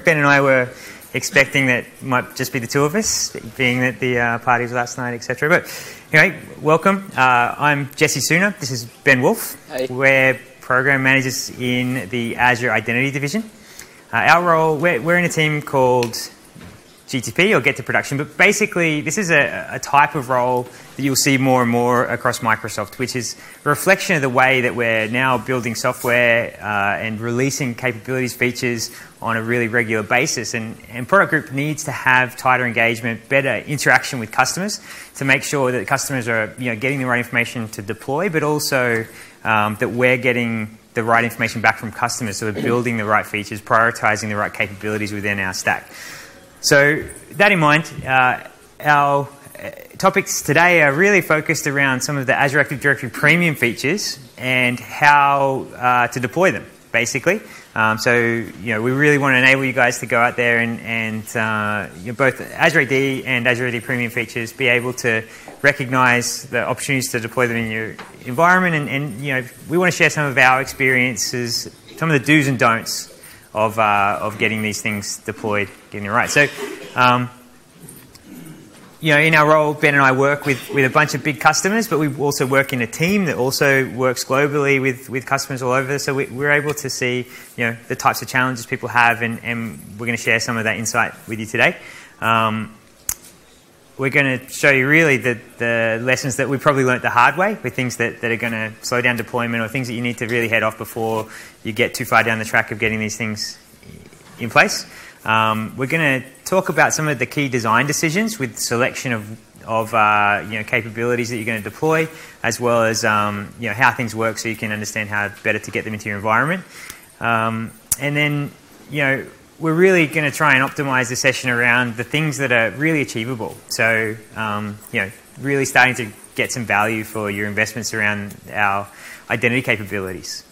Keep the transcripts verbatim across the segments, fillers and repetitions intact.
Ben and I were expecting that it might just be the two of us, being at the uh, parties last night, et cetera. But anyway, welcome. Uh, I'm Jesse Sooner. This is Ben Wolf. Hey. We're program managers in the Azure Identity Division. Uh, our role, we're, we're in a team called G T P, or Get to Production, but basically this is a, a type of role that you'll see more and more across Microsoft, which is a reflection of the way that we're now building software uh, and releasing capabilities, features on a really regular basis. And, and Product Group needs to have tighter engagement, better interaction with customers to make sure that customers are you know, getting the right information to deploy, but also um, that we're getting the right information back from customers, so we're building the right features, prioritizing the right capabilities within our stack. So, that in mind, uh, our uh, topics today are really focused around some of the Azure Active Directory Premium features and how uh, to deploy them, basically. Um, so, you know, we really want to enable you guys to go out there and, and uh, you know, both Azure A D and Azure A D Premium features, be able to recognize the opportunities to deploy them in your environment. And, and you know, we want to share some of our experiences, some of the do's and don'ts of uh, of getting these things deployed, getting it right. So, um, you know, in our role, Ben and I work with, with a bunch of big customers, but we also work in a team that also works globally with, with customers all over. So we, we're able to see, you know, the types of challenges people have, and, and we're going to share some of that insight with you today. Um, we're going to show you really the, the lessons that we probably learnt the hard way, with things that, that are going to slow down deployment, or things that you need to really head off before you get too far down the track of getting these things in place. Um, we're going to talk about some of the key design decisions with selection of, of uh, you know, capabilities that you're going to deploy, as well as um, you know, how things work, so you can understand how better to get them into your environment. Um, and then, you know, we're really going to try and optimize the session around the things that are really achievable. So, um, you know, really starting to get some value for your investments around our identity capabilities.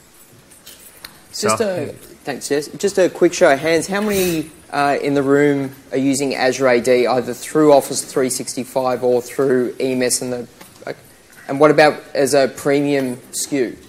Just so, a, thanks, Jess. Just a quick show of hands. How many uh, in the room are using Azure A D either through Office three sixty-five or through E M S? And the, and what about as a premium S K U?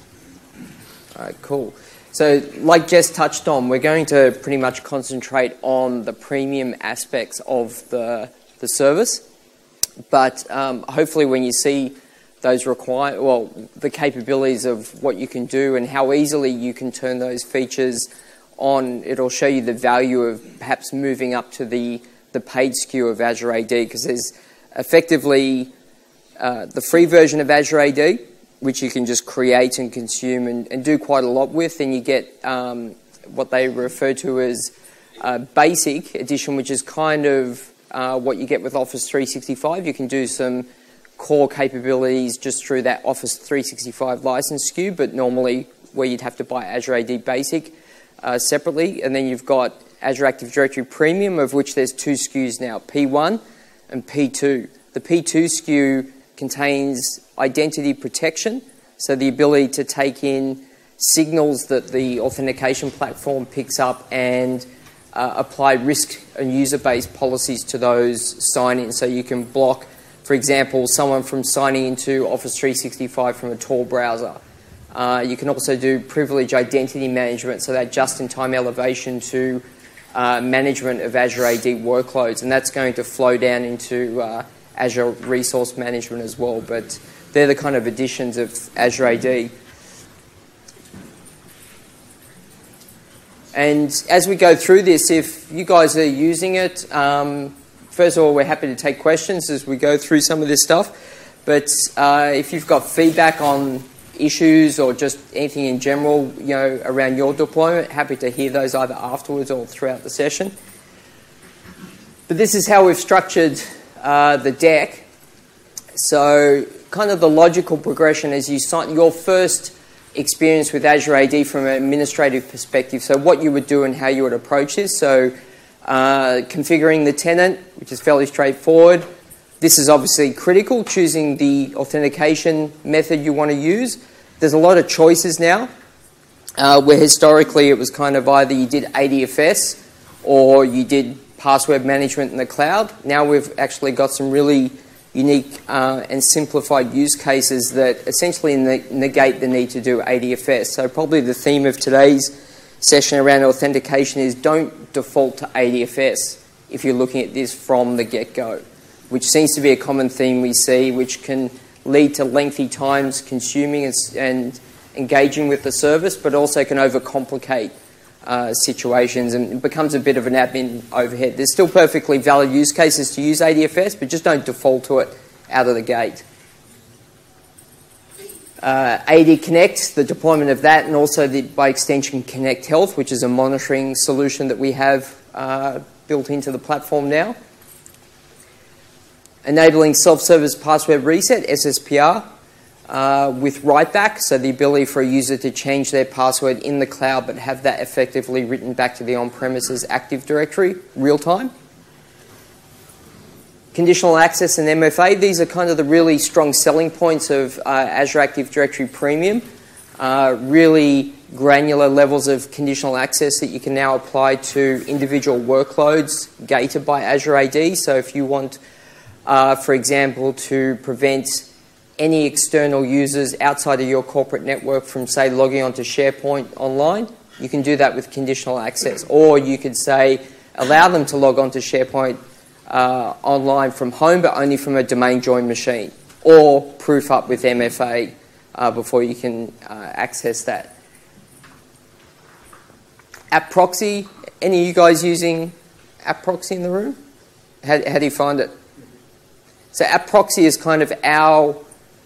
All right, cool. So, like Jess touched on, we're going to pretty much concentrate on the premium aspects of the, the service. But um, hopefully when you see those require, well, the capabilities of what you can do and how easily you can turn those features on, it'll show you the value of perhaps moving up to the, the paid S K U of Azure A D, because there's effectively uh, the free version of Azure A D, which you can just create and consume and, and do quite a lot with. And you get um, what they refer to as uh, Basic Edition, which is kind of uh, what you get with Office three sixty-five. You can do some core capabilities just through that Office three sixty-five license S K U, but normally where you'd have to buy Azure A D Basic uh, separately. And then you've got Azure Active Directory Premium, of which there's two S K Us now, P one and P two. The P two S K U contains identity protection, so the ability to take in signals that the authentication platform picks up and uh, apply risk and user-based policies to those sign-ins. So you can block, for example, someone from signing into Office three sixty-five from a Tor browser. Uh, you can also do privilege identity management, so that just-in-time elevation to uh, management of Azure A D workloads, and that's going to flow down into uh, Azure Resource Management as well. But they're the kind of additions of Azure A D. And as we go through this, if you guys are using it, um, first of all, we're happy to take questions as we go through some of this stuff. But uh, if you've got feedback on issues or just anything in general, you know, around your deployment, happy to hear those either afterwards or throughout the session. But this is how we've structured uh, the deck. So kind of the logical progression as you sign your first experience with Azure A D from an administrative perspective. So what you would do and how you would approach this. So uh, configuring the tenant, which is fairly straightforward. This is obviously critical, choosing the authentication method you want to use. There's a lot of choices now, uh, where historically it was kind of either you did A D F S or you did password management in the cloud. Now we've actually got some really unique uh, and simplified use cases that essentially ne- negate the need to do A D F S. So probably the theme of today's session around authentication is don't default to A D F S if you're looking at this from the get-go, which seems to be a common theme we see, which can lead to lengthy times consuming and, and engaging with the service, but also can overcomplicate uh, situations and it becomes a bit of an admin overhead. There's still perfectly valid use cases to use A D F S, but just don't default to it out of the gate. Uh, A D Connect, the deployment of that, and also the, by extension Connect Health, which is a monitoring solution that we have uh, built into the platform now. Enabling self-service password reset, S S P R, uh, with write-back, so the ability for a user to change their password in the cloud but have that effectively written back to the on-premises Active Directory real-time. Conditional access and M F A, these are kind of the really strong selling points of uh, Azure Active Directory Premium. Uh, really granular levels of conditional access that you can now apply to individual workloads gated by Azure A D. So if you want, uh, for example, to prevent any external users outside of your corporate network from, say, logging onto SharePoint online, you can do that with conditional access. Or you could say, allow them to log onto SharePoint Uh, online from home, but only from a domain joined machine, or proof up with M F A uh, before you can uh, access that. App Proxy, any of you guys using App Proxy in the room? How, how do you find it? So App Proxy is kind of our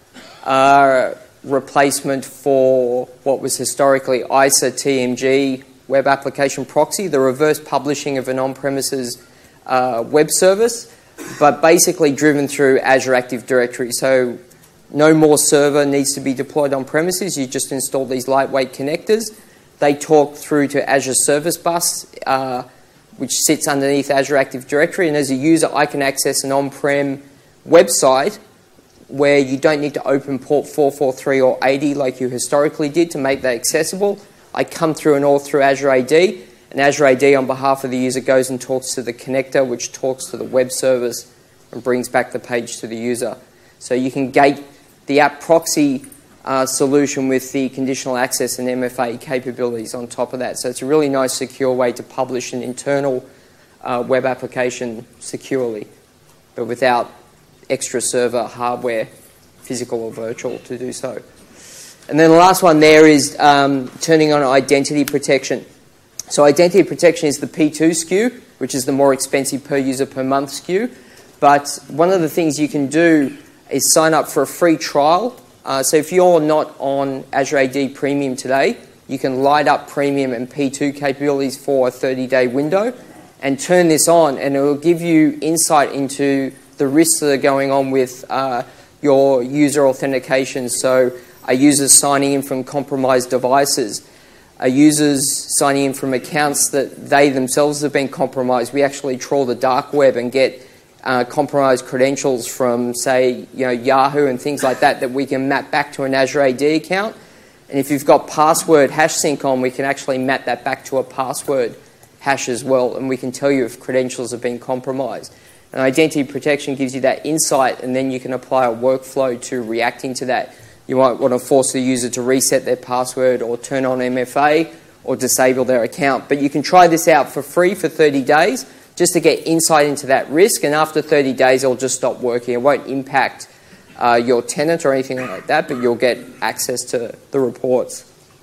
uh, replacement for what was historically I S A T M G Web Application Proxy, the reverse publishing of an on-premises Uh, web service, but basically driven through Azure Active Directory. So no more server needs to be deployed on premises. You just install these lightweight connectors. They talk through to Azure Service Bus, uh, which sits underneath Azure Active Directory. And as a user, I can access an on-prem website where you don't need to open port four forty-three or eighty like you historically did to make that accessible. I come through and all through Azure A D. And Azure A D, on behalf of the user, goes and talks to the connector, which talks to the web service and brings back the page to the user. So you can gate the App Proxy uh, solution with the conditional access and M F A capabilities on top of that. So it's a really nice, secure way to publish an internal uh, web application securely, but without extra server hardware, physical or virtual, to do so. And then the last one there is um, turning on identity protection. So identity protection is the P two S K U, which is the more expensive per user per month S K U. But one of the things you can do is sign up for a free trial. Uh, so if you're not on Azure A D Premium today, you can light up Premium and P two capabilities for a thirty-day window and turn this on, and it will give you insight into the risks that are going on with uh, your user authentication. So are users signing in from compromised devices? Are users signing in from accounts that they themselves have been compromised? We actually trawl the dark web and get uh, compromised credentials from, say, you know, Yahoo and things like that that we can map back to an Azure A D account. And if you've got password hash sync on, we can actually map that back to a password hash as well, and we can tell you if credentials have been compromised. And identity protection gives you that insight, and then you can apply a workflow to reacting to that. You might want to force the user to reset their password or turn on M F A or disable their account. But you can try this out for free for thirty days just to get insight into that risk. And after thirty days, it'll just stop working. It won't impact uh, your tenant or anything like that, but you'll get access to the reports.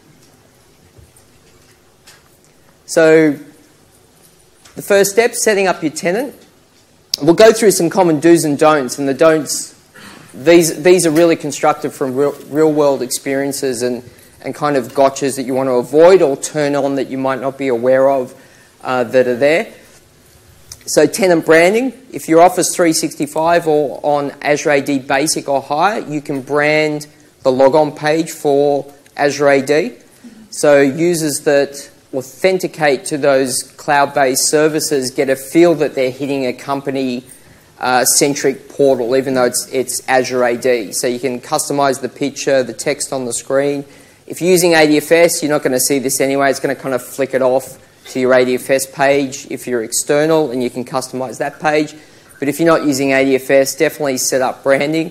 So the first step, setting up your tenant. We'll go through some common do's and don'ts, and the don'ts, These these are really constructed from real, real world experiences and, and kind of gotchas that you want to avoid or turn on that you might not be aware of uh, that are there. So tenant branding, if you're Office three sixty-five or on Azure A D Basic or higher, you can brand the logon page for Azure A D. So users that authenticate to those cloud-based services get a feel that they're hitting a company Uh, centric portal, even though it's, it's Azure A D. So you can customize the picture, the text on the screen. If you're using A D F S, you're not going to see this anyway. It's going to kind of flick it off to your A D F S page if you're external, and you can customize that page. But if you're not using A D F S, definitely set up branding.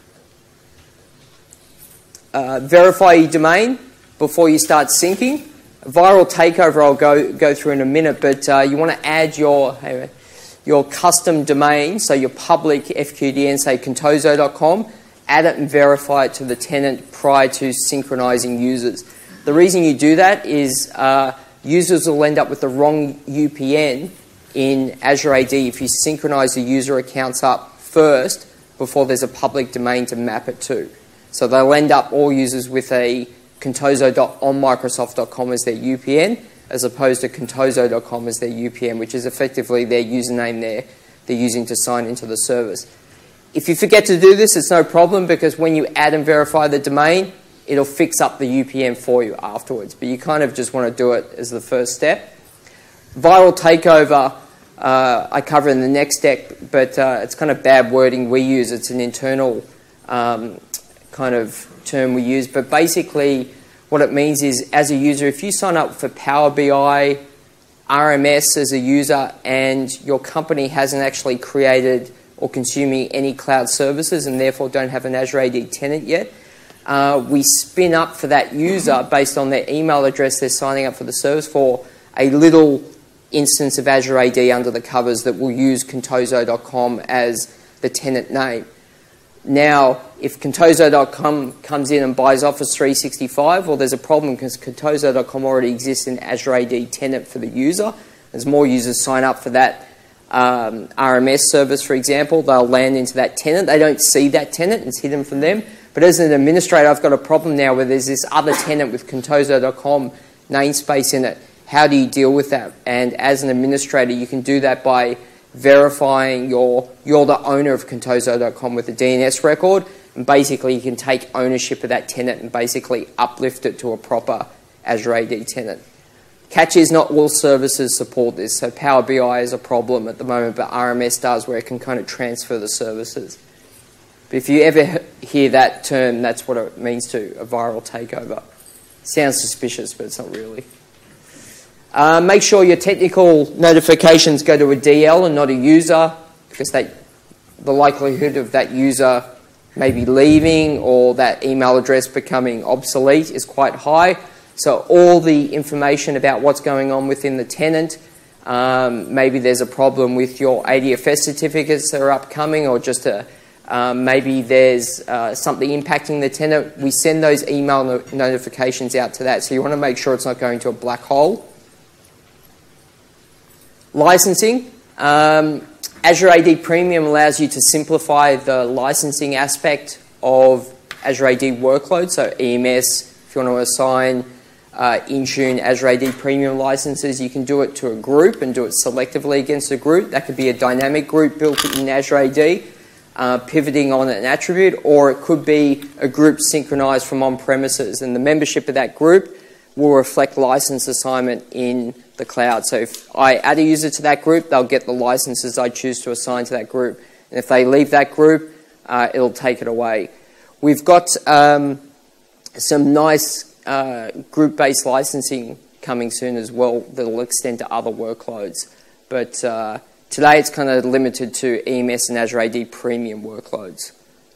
Uh, verify your domain before you start syncing. Viral takeover I'll go, go through in a minute, but uh, you want to add your, your custom domain, so your public F Q D N, say contoso dot com, add it and verify it to the tenant prior to synchronizing users. The reason you do that is uh, users will end up with the wrong U P N in Azure A D if you synchronize the user accounts up first before there's a public domain to map it to. So they'll end up, all users, with a contoso dot on microsoft dot com as their U P N, as opposed to contoso dot com as their U P N, which is effectively their username they're, they're using to sign into the service. If you forget to do this, it's no problem, because when you add and verify the domain, it'll fix up the U P N for you afterwards. But you kind of just want to do it as the first step. Viral takeover, uh, I cover in the next deck, but uh, it's kind of bad wording we use. It's an internal um, kind of term we use. But basically, what it means is, as a user, if you sign up for Power B I, R M S as a user, and your company hasn't actually created or consuming any cloud services and therefore don't have an Azure A D tenant yet, uh, we spin up for that user, based on their email address they're signing up for the service for, a little instance of Azure A D under the covers that will use contoso dot com as the tenant name. Now, if contoso dot com comes in and buys Office three sixty-five, well, there's a problem, because contoso dot com already exists in Azure A D tenant for the user. As more users sign up for that um, R M S service, for example, they'll land into that tenant. They don't see that tenant, it's hidden from them. But as an administrator, I've got a problem now where there's this other tenant with contoso dot com namespace in it. How do you deal with that? And as an administrator, you can do that by verifying you're, you're the owner of contoso dot com with a D N S record, and basically you can take ownership of that tenant and basically uplift it to a proper Azure A D tenant. Catch is not all services support this, so Power B I is a problem at the moment, but R M S does, where it can kind of transfer the services. But if you ever hear that term, that's what it means to a viral takeover. Sounds suspicious, but it's not really. Uh, make sure your technical notifications go to a D L and not a user, because that, the likelihood of that user maybe leaving or that email address becoming obsolete is quite high. So all the information about what's going on within the tenant, um, maybe there's a problem with your A D F S certificates that are upcoming, or just a, um, maybe there's uh, something impacting the tenant, we send those email no- notifications out to that. So you want to make sure it's not going to a black hole. Licensing. Um, Azure A D Premium allows you to simplify the licensing aspect of Azure A D workloads. So E M S, if you want to assign uh, Intune Azure A D Premium licenses, you can do it to a group and do it selectively against a group. That could be a dynamic group built in Azure A D, uh, pivoting on an attribute, or it could be a group synchronized from on-premises, and the membership of that group will reflect license assignment in the cloud. So if I add a user to that group, they'll get the licenses I choose to assign to that group. And if they leave that group, uh, it'll take it away. We've got um, some nice uh, group-based licensing coming soon as well that will extend to other workloads. But uh, today it's kind of limited to E M S and Azure A D Premium workloads.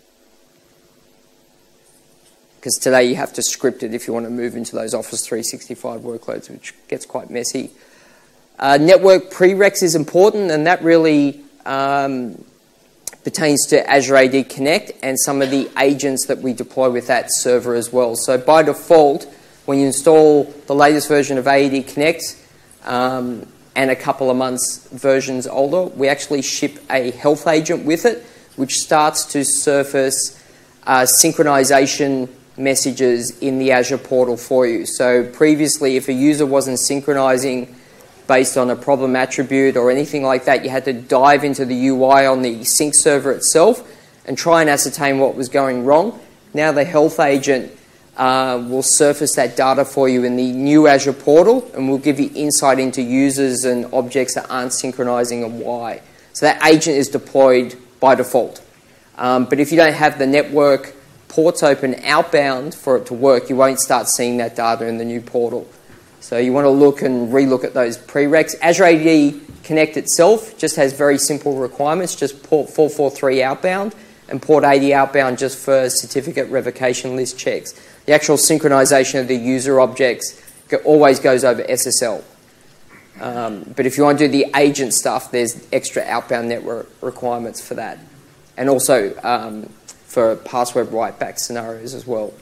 Because today you have to script it if you want to move into those Office three sixty-five workloads, which gets quite messy. Uh, network prereqs is important, and that really um, pertains to Azure A D Connect and some of the agents that we deploy with that server as well. So by default, when you install the latest version of A D Connect um, and a couple of months versions older, we actually ship a health agent with it, which starts to surface uh, synchronization messages in the Azure portal for you. So previously, if a user wasn't synchronizing based on a problem attribute or anything like that, you had to dive into the U I on the sync server itself and try and ascertain what was going wrong. Now the health agent uh, will surface that data for you in the new Azure portal, and will give you insight into users and objects that aren't synchronizing and why. So that agent is deployed by default. Um, but if you don't have the network ports open outbound for it to work, you won't start seeing that data in the new portal. So you want to look and relook at those prereqs. Azure A D Connect itself just has very simple requirements, just port four forty-three outbound and port eighty outbound just for certificate revocation list checks. The actual synchronization of the user objects always goes over S S L. Um, but if you want to do the agent stuff, there's extra outbound network requirements for that. And also um, for password write-back scenarios as well.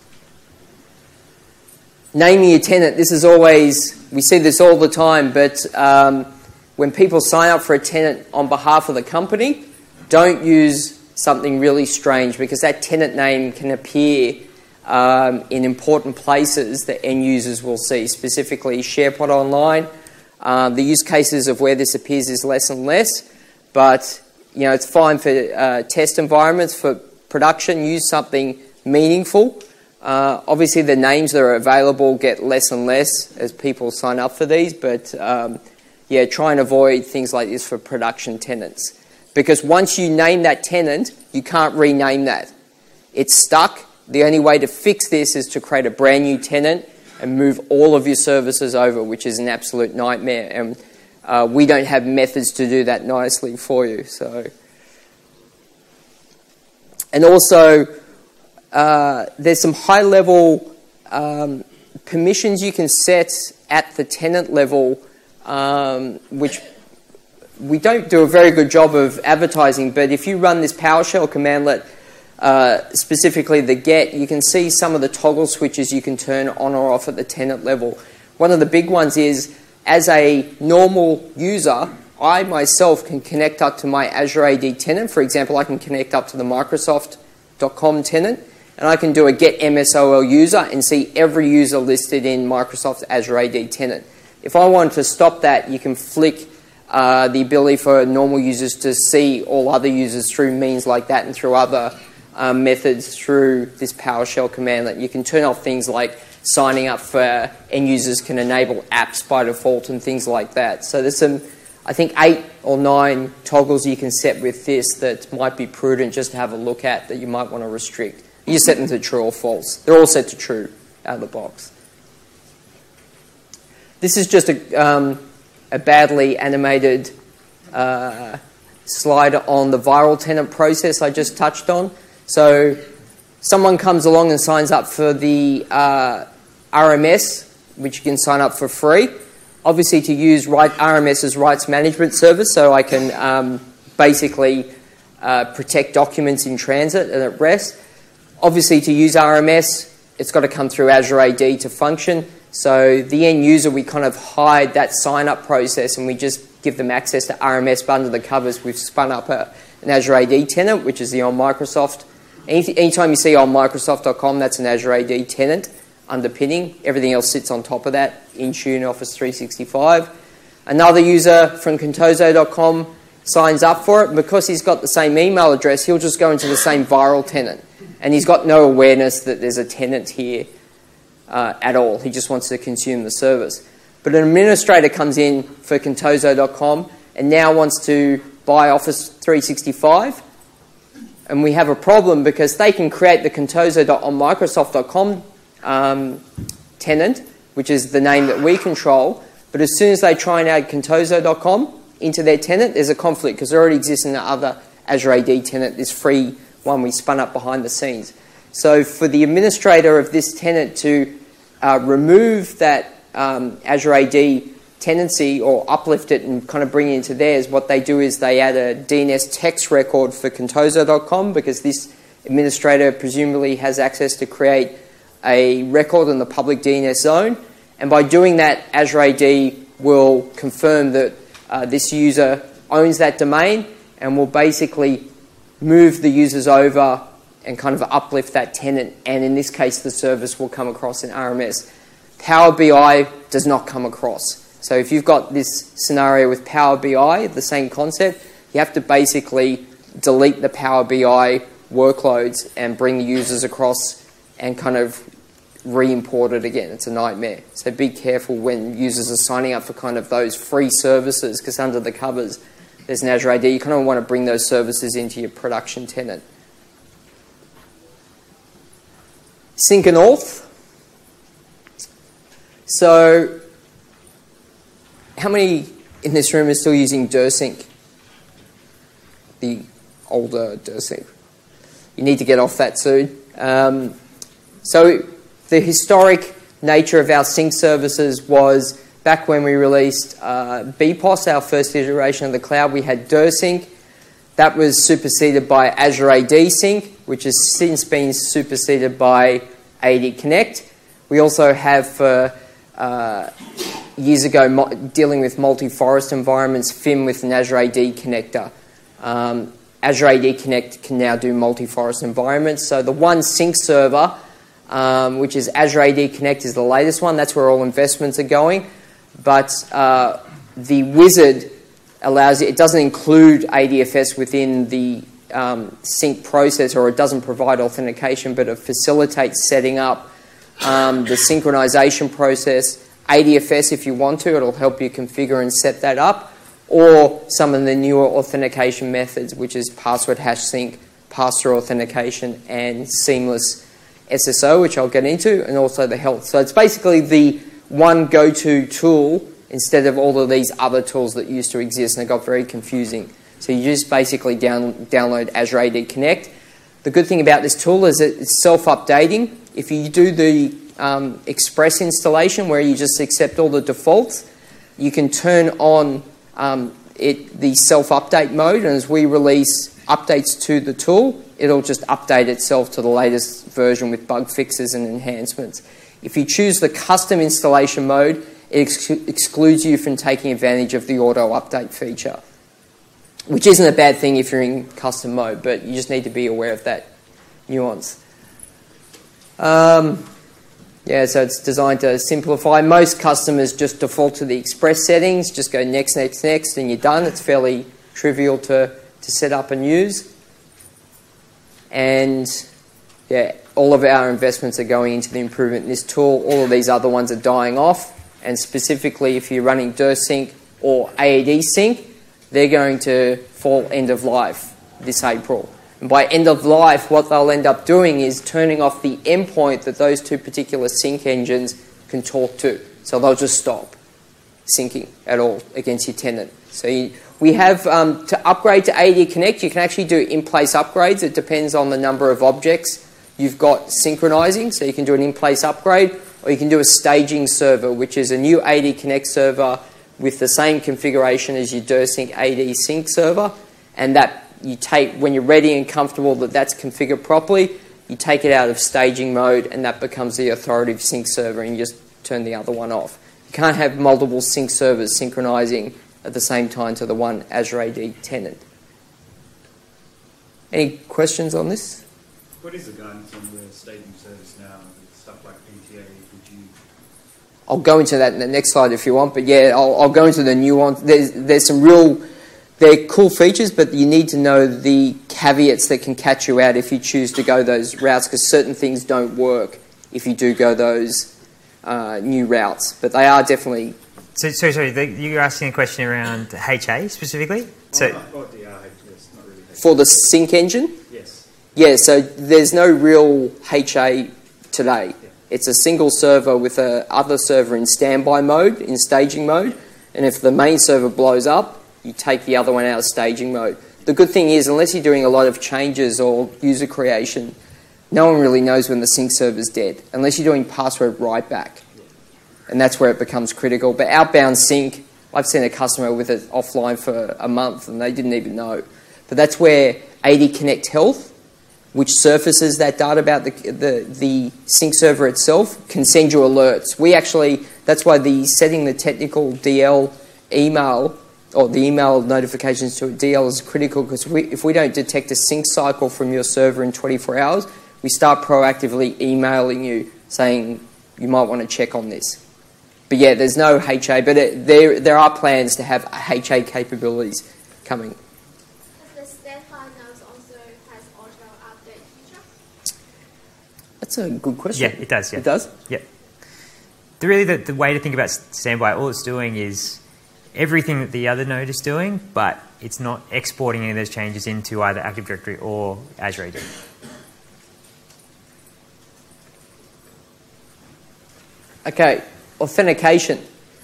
Naming your tenant, this is always, we see this all the time, but um, when people sign up for a tenant on behalf of the company, don't use something really strange, because that tenant name can appear um, in important places that end users will see, specifically SharePod Online. Um, the use cases of where this appears is less and less, but you know, it's fine for uh, test environments. For production, use something meaningful. Uh, obviously, the names that are available get less and less as people sign up for these, but um, yeah, try and avoid things like this for production tenants. Because once you name that tenant, you can't rename that. It's stuck. The only way to fix this is to create a brand new tenant and move all of your services over, which is an absolute nightmare. And uh, we don't have methods to do that nicely for you. So, and also, uh, there's some high-level um, permissions you can set at the tenant level, um, which we don't do a very good job of advertising. But if you run this PowerShell commandlet, Uh, specifically the get, you can see some of the toggle switches you can turn on or off at the tenant level. One of the big ones is, as a normal user, I myself can connect up to my Azure A D tenant. For example, I can connect up to the Microsoft dot com tenant, and I can do a get M S O L user and see every user listed in Microsoft's Azure A D tenant. If I wanted to stop that, you can flick uh, the ability for normal users to see all other users through means like that and through other Um, methods through this PowerShell commandlet. You can turn off things like signing up for end users can enable apps by default and things like that. So there's some, I think, eight or nine toggles you can set with this that might be prudent just to have a look at that you might want to restrict. You set them to true or false. They're all set to true out of the box. This is just a, um, a badly animated uh, slide on the viral tenant process I just touched on. So someone comes along and signs up for the uh, R M S, which you can sign up for free. Obviously, to use right, R M S's rights management service, so I can um, basically uh, protect documents in transit and at rest. Obviously, to use R M S, it's got to come through Azure A D to function. So the end user, we kind of hide that sign-up process and we just give them access to R M S, but under the covers we've spun up a, an Azure A D tenant, which is the on Microsoft. Any, anytime you see on Microsoft dot com, that's an Azure A D tenant underpinning. Everything else sits on top of that, Intune, Office three sixty-five. Another user from Contoso dot com signs up for it. Because he's got the same email address, he'll just go into the same viral tenant. And he's got no awareness that there's a tenant here uh, at all. He just wants to consume the service. But an administrator comes in for Contoso dot com and now wants to buy Office three sixty-five. And we have a problem because they can create the Contoso on Microsoft dot com um, tenant, which is the name that we control. But as soon as they try and add Contoso dot com into their tenant, there's a conflict because it already exists in the other Azure A D tenant, this free one we spun up behind the scenes. So for the administrator of this tenant to uh, remove that um, Azure A D tenancy or uplift it and kind of bring it into theirs, what they do is they add a D N S text record for Contoso dot com because this administrator presumably has access to create a record in the public D N S zone. And by doing that, Azure A D will confirm that uh, this user owns that domain and will basically move the users over and kind of uplift that tenant. And in this case, the service will come across in R M S. Power B I does not come across. So if you've got this scenario with Power B I, the same concept, you have to basically delete the Power B I workloads and bring the users across and kind of re-import it again. It's a nightmare. So be careful when users are signing up for kind of those free services because under the covers there's an Azure A D. You kind of want to bring those services into your production tenant. Sync and auth. So how many in this room are still using DirSync? The older DirSync. You need to get off that soon. Um, so the historic nature of our sync services was back when we released uh, B P O S, our first iteration of the cloud, we had DirSync. That was superseded by Azure A D Sync, which has since been superseded by A D Connect. We also have, for uh, years ago, mo- dealing with multi-forest environments, F I M with an Azure A D connector. Um, Azure A D Connect can now do multi-forest environments. So the one sync server, um, which is Azure A D Connect, is the latest one. That's where all investments are going. But uh, the wizard allows it, it doesn't include A D F S within the um, sync process, or it doesn't provide authentication, but it facilitates setting up um, the synchronization process. A D F S, if you want to, it'll help you configure and set that up, or some of the newer authentication methods, which is password hash sync, pass-through authentication, and seamless S S O, which I'll get into, and also the health. So it's basically the one go-to tool instead of all of these other tools that used to exist, and it got very confusing. So you just basically down, download Azure A D Connect. The good thing about this tool is that it's self-updating. If you do the um, Express installation, where you just accept all the defaults, you can turn on um, it the self-update mode, and as we release updates to the tool, it'll just update itself to the latest version with bug fixes and enhancements. If you choose the custom installation mode, it ex- excludes you from taking advantage of the auto update feature, which isn't a bad thing if you're in custom mode, but you just need to be aware of that nuance. Um, yeah, so it's designed to simplify. Most customers just default to the Express settings, just go next, next, next, and you're done. It's fairly trivial to, to set up and use. And yeah, all of our investments are going into the improvement in this tool. All of these other ones are dying off. And specifically, if you're running DirSync or A D Sync, they're going to fall end of life this April. And by end of life, what they'll end up doing is turning off the endpoint that those two particular sync engines can talk to. So they'll just stop syncing at all against your tenant. So you, we have, um, to upgrade to A D Connect, you can actually do in-place upgrades. It depends on the number of objects you've got synchronizing. So you can do an in-place upgrade, or you can do a staging server, which is a new A D Connect server with the same configuration as your DirSync A D Sync server, and that you take, when you're ready and comfortable that that's configured properly, you take it out of staging mode, and that becomes the authoritative sync server, and you just turn the other one off. You can't have multiple sync servers synchronizing at the same time to the one Azure A D tenant. Any questions on this? What is the guidance on the staging service now with stuff like P T A? Would you... I'll go into that in the next slide if you want, but yeah, I'll, I'll go into the nuance. There's, there's some real, they're cool features, but you need to know the caveats that can catch you out if you choose to go those routes, because certain things don't work if you do go those uh, new routes. But they are definitely... So, sorry, sorry, the, you're asking a question around H A specifically? So, oh, oh, yeah, yes, not really H A. For the sync engine? Yes. Yeah, so there's no real H A today. Yeah. It's a single server with a other server in standby mode, in staging mode, and if the main server blows up, you take the other one out of staging mode. The good thing is, unless you're doing a lot of changes or user creation, no one really knows when the sync server's dead, unless you're doing password write back. And that's where it becomes critical. But outbound sync, I've seen a customer with it offline for a month and they didn't even know. But that's where A D Connect Health, which surfaces that data about the, the, the sync server itself, can send you alerts. We actually, that's why the setting the technical D L email, or the email notifications to D L is critical, because we, if we don't detect a sync cycle from your server in twenty-four hours, we start proactively emailing you saying you might want to check on this. But yeah, there's no H A, but it, there there are plans to have H A capabilities coming. Does the Standby Notes also has auto update feature? That's a good question. yeah, it does, yeah. It does? Yeah. The, really, the, the way to think about Standby, all it's doing is everything that the other node is doing, but it's not exporting any of those changes into either Active Directory or Azure A D. Okay, authentication.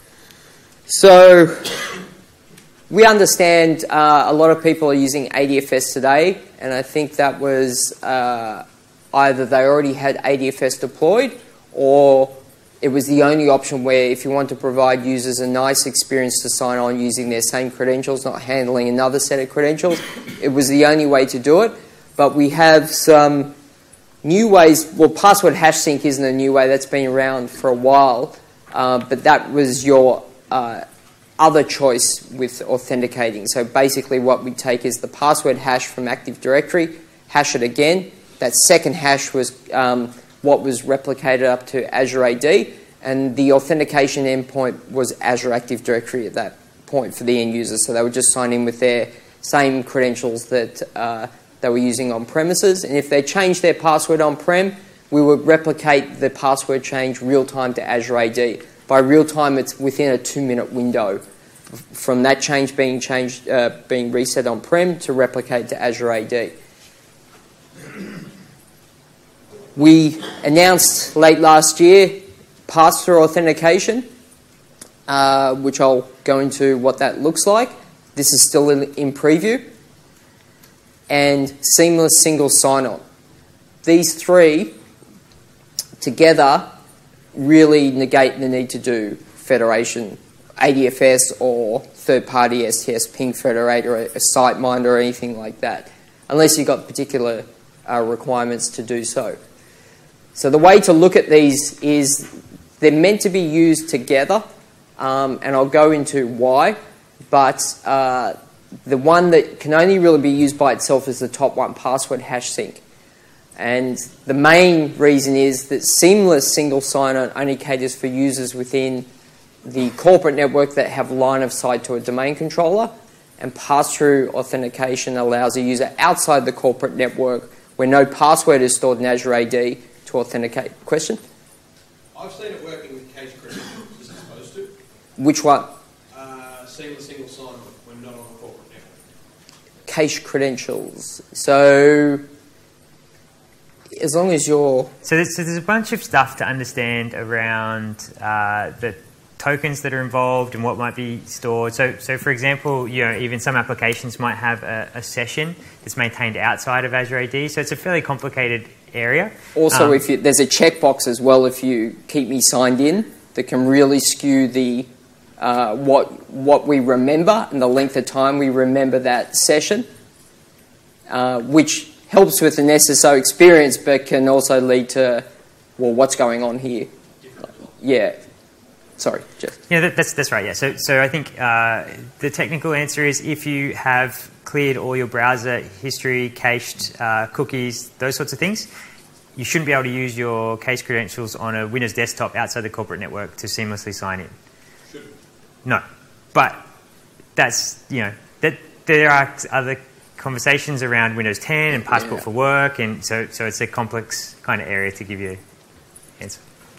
So we understand uh, a lot of people are using A D F S today, and I think that was uh, either they already had A D F S deployed, or it was the only option where if you want to provide users a nice experience to sign on using their same credentials, not handling another set of credentials, it was the only way to do it. But we have some new ways. Well, password hash sync isn't a new way. That's been around for a while. Uh, but that was your uh, other choice with authenticating. So basically what we take is the password hash from Active Directory, hash it again. That second hash was um, what was replicated up to Azure A D, and the authentication endpoint was Azure Active Directory at that point for the end user. So they would just sign in with their same credentials that uh, they were using on premises. And if they changed their password on-prem, we would replicate the password change real-time to Azure A D. By real-time, it's within a two-minute window from that change being changed, uh, being reset on-prem to replicate to Azure A D. We announced late last year pass-through authentication, uh, which I'll go into what that looks like. This is still in, in preview. And seamless single sign-on. These three together really negate the need to do federation, A D F S or third-party S T S ping federator, a SiteMinder or anything like that, unless you've got particular uh, requirements to do so. So the way to look at these is they're meant to be used together, um, and I'll go into why, but uh, the one that can only really be used by itself is the top one, password hash sync. And the main reason is that seamless single sign-on only caters for users within the corporate network that have line of sight to a domain controller, and pass-through authentication allows a user outside the corporate network where no password is stored in Azure A D to authenticate. Question? I've seen it working with cache credentials as it's supposed to. Which one? Uh, seamless single sign-on when not on a corporate network. Cache credentials. So as long as you're... So there's, so there's a bunch of stuff to understand around uh, the tokens that are involved and what might be stored. So, so for example, you know, even some applications might have a, a session that's maintained outside of Azure A D. So it's a fairly complicated area. Also, um, if you, there's a checkbox as well, if you keep me signed in, that can really skew the uh, what what we remember and the length of time we remember that session, uh, which helps with an S S O experience, but can also lead to, well, what's going on here? Yeah. Sorry, Jeff. Yeah, that, that's that's right. Yeah. So so I think uh, the technical answer is if you have cleared all your browser history, cached uh, cookies, those sorts of things, you shouldn't be able to use your cache credentials on a Windows desktop outside the corporate network to seamlessly sign in. Shouldn't. No, but that's you know that there are other conversations around Windows ten and Passport Yeah. for Work, and so so it's a complex kind of area to give you an answer.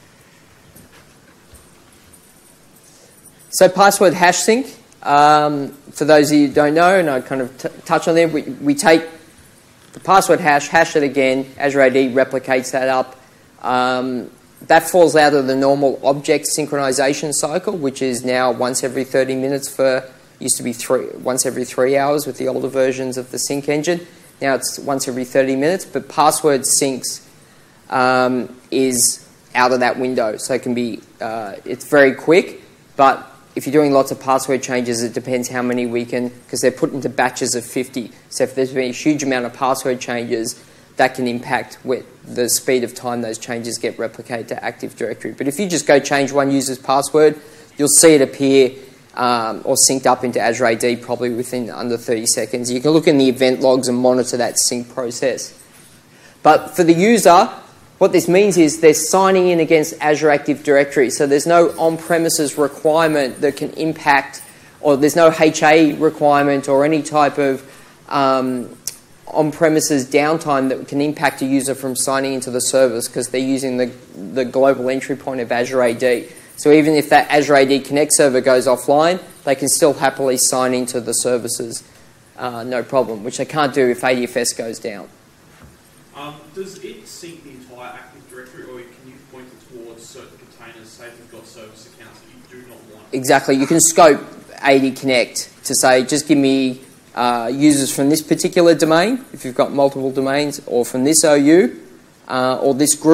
So password hash sync, um, for those of you who don't know, and I kind of t- touch on them, we, we take the password hash, hash it again, Azure A D replicates that up. Um, that falls out of the normal object synchronization cycle, which is now once every thirty minutes for, used to be three, once every three hours with the older versions of the sync engine. Now it's once every thirty minutes, but password syncs um, is out of that window. So it can be, uh, it's very quick, but if you're doing lots of password changes, it depends how many we can, because they're put into batches of fifty. So if there's been a huge amount of password changes, that can impact with the speed of time those changes get replicated to Active Directory. But if you just go change one user's password, you'll see it appear um, or synced up into Azure A D probably within under thirty seconds. You can look in the event logs and monitor that sync process. But for the user, what this means is they're signing in against Azure Active Directory, so there's no on-premises requirement that can impact, or there's no H A requirement or any type of um, on-premises downtime that can impact a user from signing into the service because they're using the, the global entry point of Azure A D. So even if that Azure A D Connect server goes offline, they can still happily sign into the services, uh, no problem, which they can't do if A D F S goes down. Um, does it sync the entire Active Directory, or can you point it towards certain containers, say if you've got service accounts that you do not want? Exactly. You can scope A D Connect to say, just give me uh, users from this particular domain, if you've got multiple domains, or from this O U, uh, or this group,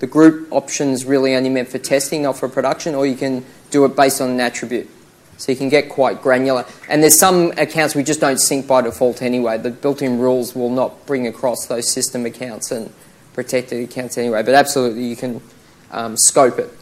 The group option's really only meant for testing, not for production, or you can do it based on an attribute. So you can get quite granular. And there's some accounts we just don't sync by default anyway. The built-in rules will not bring across those system accounts and protected accounts anyway. But absolutely, you can um, scope it.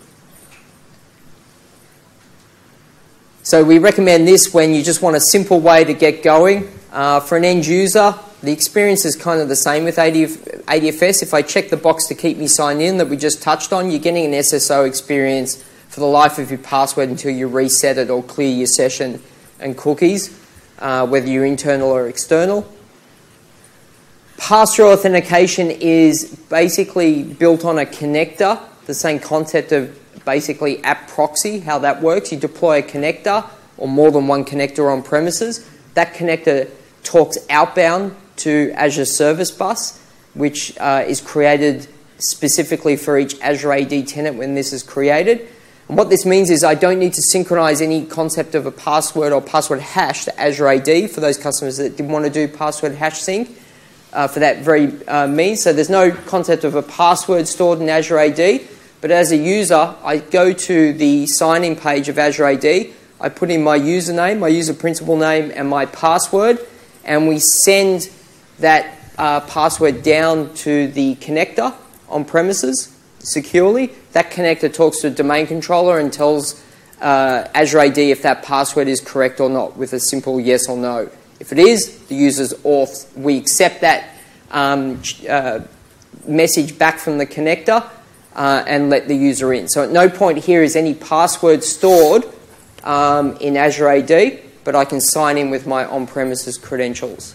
So we recommend this when you just want a simple way to get going. Uh, for an end user, the experience is kind of the same with A D F S. If I check the box to keep me signed in that we just touched on, you're getting an S S O experience for the life of your password until you reset it or clear your session and cookies, uh, whether you're internal or external. Pass-through authentication is basically built on a connector, the same concept of basically app proxy, how that works. You deploy a connector or more than one connector on premises. That connector talks outbound to Azure Service Bus, which uh, is created specifically for each Azure A D tenant when this is created. And what this means is I don't need to synchronize any concept of a password or password hash to Azure A D for those customers that didn't want to do password hash sync uh, for that very uh, means. So there's no concept of a password stored in Azure A D. But as a user, I go to the sign-in page of Azure A D, I put in my username, my user principal name, and my password, and we send that uh, password down to the connector on premises securely. That connector talks to a domain controller and tells uh, Azure A D if that password is correct or not with a simple yes or no. If it is, the user's auth. We accept that um, uh, message back from the connector uh, and let the user in. So at no point here is any password stored um, in Azure A D, but I can sign in with my on-premises credentials.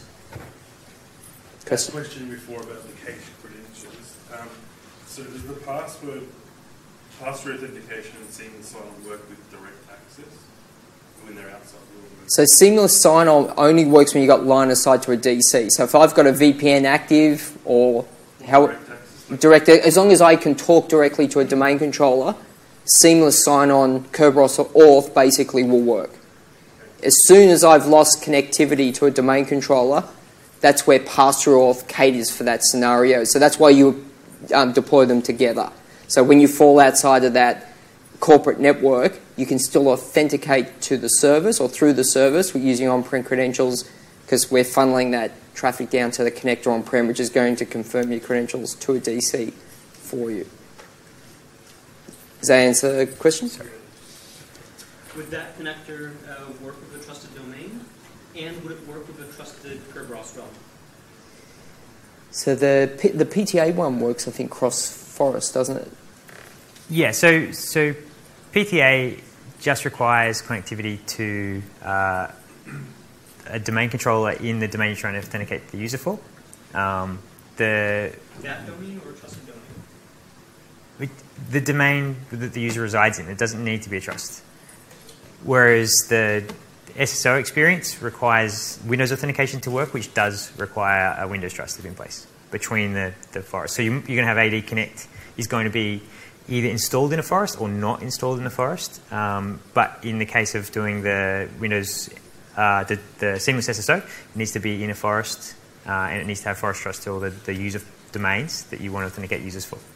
A question before about the cache credentials. Um, so does the password, password authentication and seamless sign-on work with direct access when they're outside the organization? So seamless sign-on only works when you've got line of sight to a D C. So if I've got a V P N active or how Direct access? direct, as long as I can talk directly to a domain controller, seamless sign-on, Kerberos or auth basically will work. As soon as I've lost connectivity to a domain controller, that's where pass-through auth caters for that scenario. So that's why you um, deploy them together. So when you fall outside of that corporate network, you can still authenticate to the service or through the service using on-prem credentials because we're funneling that traffic down to the connector on-prem, which is going to confirm your credentials to a D C for you. Does that answer the question? Sorry. Would that connector uh, work with a trusted domain? And would it work with a trusted Kerberos realm? So the P- the P T A one works, I think, cross-forest, doesn't it? Yeah, so so P T A just requires connectivity to uh, a domain controller in the domain you're trying to authenticate the user for. Um, the That domain or a trusted domain? the domain that the user resides in, it doesn't need to be a trust. Whereas the S S O experience requires Windows authentication to work, which does require a Windows trust to be in place between the, the forest. So you, you're going to have A D Connect is going to be either installed in a forest or not installed in a forest. Um, but in the case of doing the Windows, uh, the, the seamless S S O, it needs to be in a forest uh, and it needs to have forest trust to all the, the user domains that you want to authenticate users for.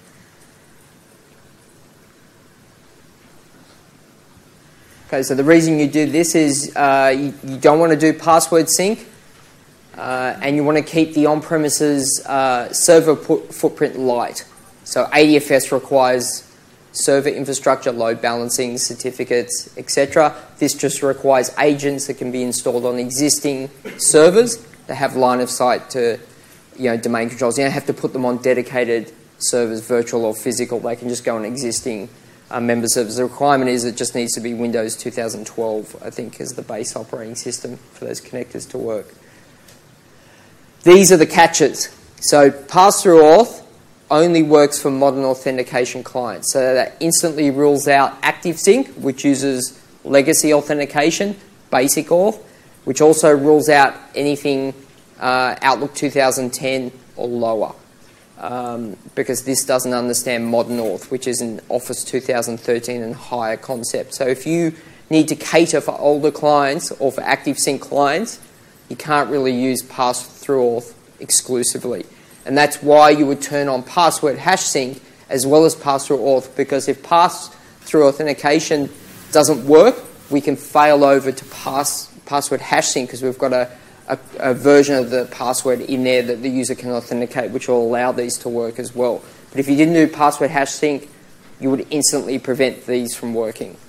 Okay, so the reason you do this is uh, you, you don't want to do password sync uh, and you want to keep the on-premises uh, server put, footprint light. So A D F S requires server infrastructure, load balancing, certificates, et cetera. This just requires agents that can be installed on existing servers that have line of sight to, you know, domain controls. You don't have to put them on dedicated servers, virtual or physical. They can just go on existing Uh, member servers. The requirement is it just needs to be Windows two thousand twelve, I think, as the base operating system for those connectors to work. These are the catches. So pass-through auth only works for modern authentication clients. So that instantly rules out ActiveSync, which uses legacy authentication, basic auth, which also rules out anything uh, Outlook two thousand ten or lower. Um, because this doesn't understand modern auth, which is an Office two thousand thirteen and higher concept. So if you need to cater for older clients or for ActiveSync clients, you can't really use pass-through auth exclusively. And that's why you would turn on password hash sync as well as pass-through auth, because if pass-through authentication doesn't work, we can fail over to pass password hash sync, because we've got a, a, a version of the password in there that the user can authenticate, which will allow these to work as well. But if you didn't do password hash sync, you would instantly prevent these from working.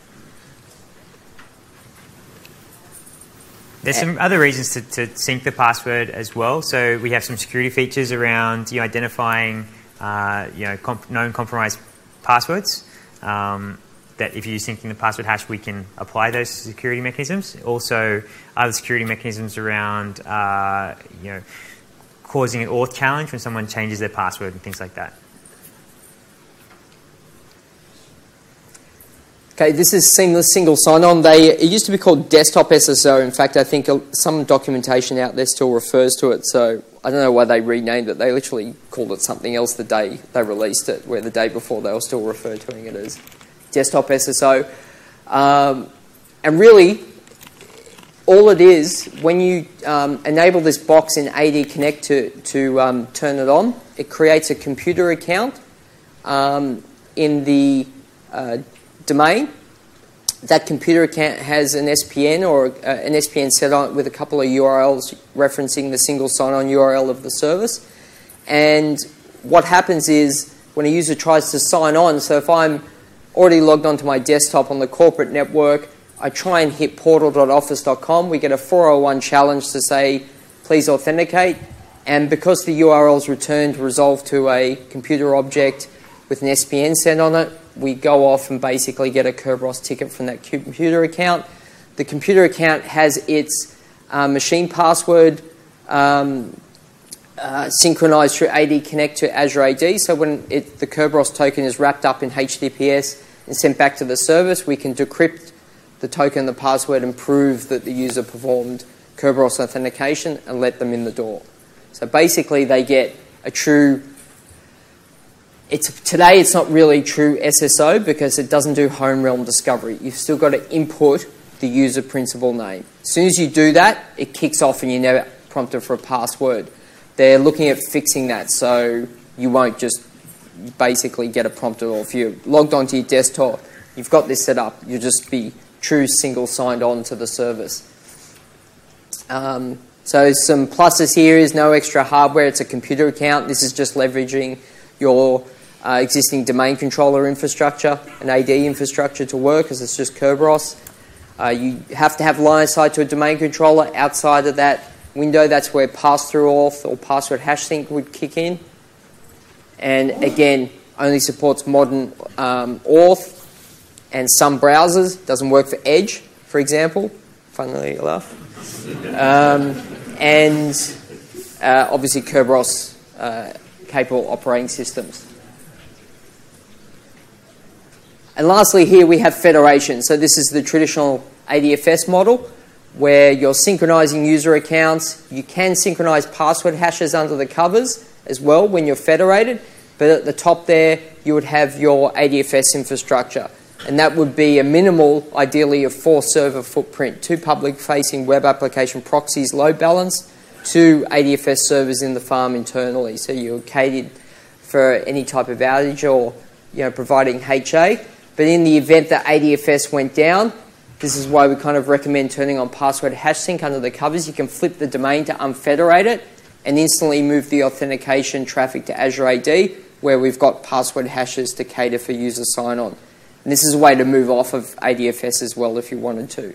There's some other reasons to, to sync the password as well. So we have some security features around you know, identifying uh, you know, comp known compromised passwords. Um, that if you're syncing the password hash, we can apply those security mechanisms. Also, other security mechanisms around uh, you know, causing an auth challenge when someone changes their password and things like that. Okay, this is seamless single sign-on. They it used to be called desktop S S O. In fact, I think some documentation out there still refers to it. So I don't know why they renamed it. They literally called it something else the day they released it, where the day before they were still referring to it as desktop S S O. Um, and really, all it is, when you um, enable this box in A D Connect to, to um, turn it on, it creates a computer account um, in the uh, domain. That computer account has an S P N or uh, an S P N set on it with a couple of U R Ls referencing the single sign-on U R L of the service. And what happens is when a user tries to sign on, so if I'm already logged onto my desktop on the corporate network, I try and hit portal dot office dot com, we get a four oh one challenge to say, please authenticate. And because the U R L is returned resolved to a computer object with an S P N set on it, we go off and basically get a Kerberos ticket from that computer account. The computer account has its uh, machine password um, uh, synchronized through A D Connect to Azure A D. So when it, the Kerberos token is wrapped up in H T T P S and sent back to the service, we can decrypt the token and the password and prove that the user performed Kerberos authentication and let them in the door. So basically they get a true... It's, today it's not really true S S O because it doesn't do home realm discovery. You've still got to input the user principal name. As soon as you do that, it kicks off and you're never prompted for a password. They're looking at fixing that so you won't just basically get a prompt, or if you're logged onto your desktop, you've got this set up, you'll just be true single signed on to the service. Um, so some pluses here is no extra hardware. It's a computer account. This is just leveraging your Uh, existing domain controller infrastructure and A D infrastructure to work, as it's just Kerberos. Uh, you have to have line of sight to a domain controller. Outside of that window, that's where pass-through auth or password hash sync would kick in. And again, only supports modern um, auth and some browsers. Doesn't work for Edge, for example, funnily enough. Um, and uh, obviously Kerberos uh, capable operating systems. And lastly, here we have federation. So this is the traditional A D F S model where you're synchronizing user accounts. You can synchronize password hashes under the covers as well when you're federated. But at the top there, you would have your A D F S infrastructure. And that would be a minimal, ideally, of four server footprint, two public-facing web application proxies load balance, two A D F S servers in the farm internally. So you're catered for any type of outage or you know, providing H A. But in the event that A D F S went down, this is why we kind of recommend turning on password hash sync under the covers. You can flip the domain to unfederate it and instantly move the authentication traffic to Azure A D, where we've got password hashes to cater for user sign-on. And this is a way to move off of A D F S as well if you wanted to.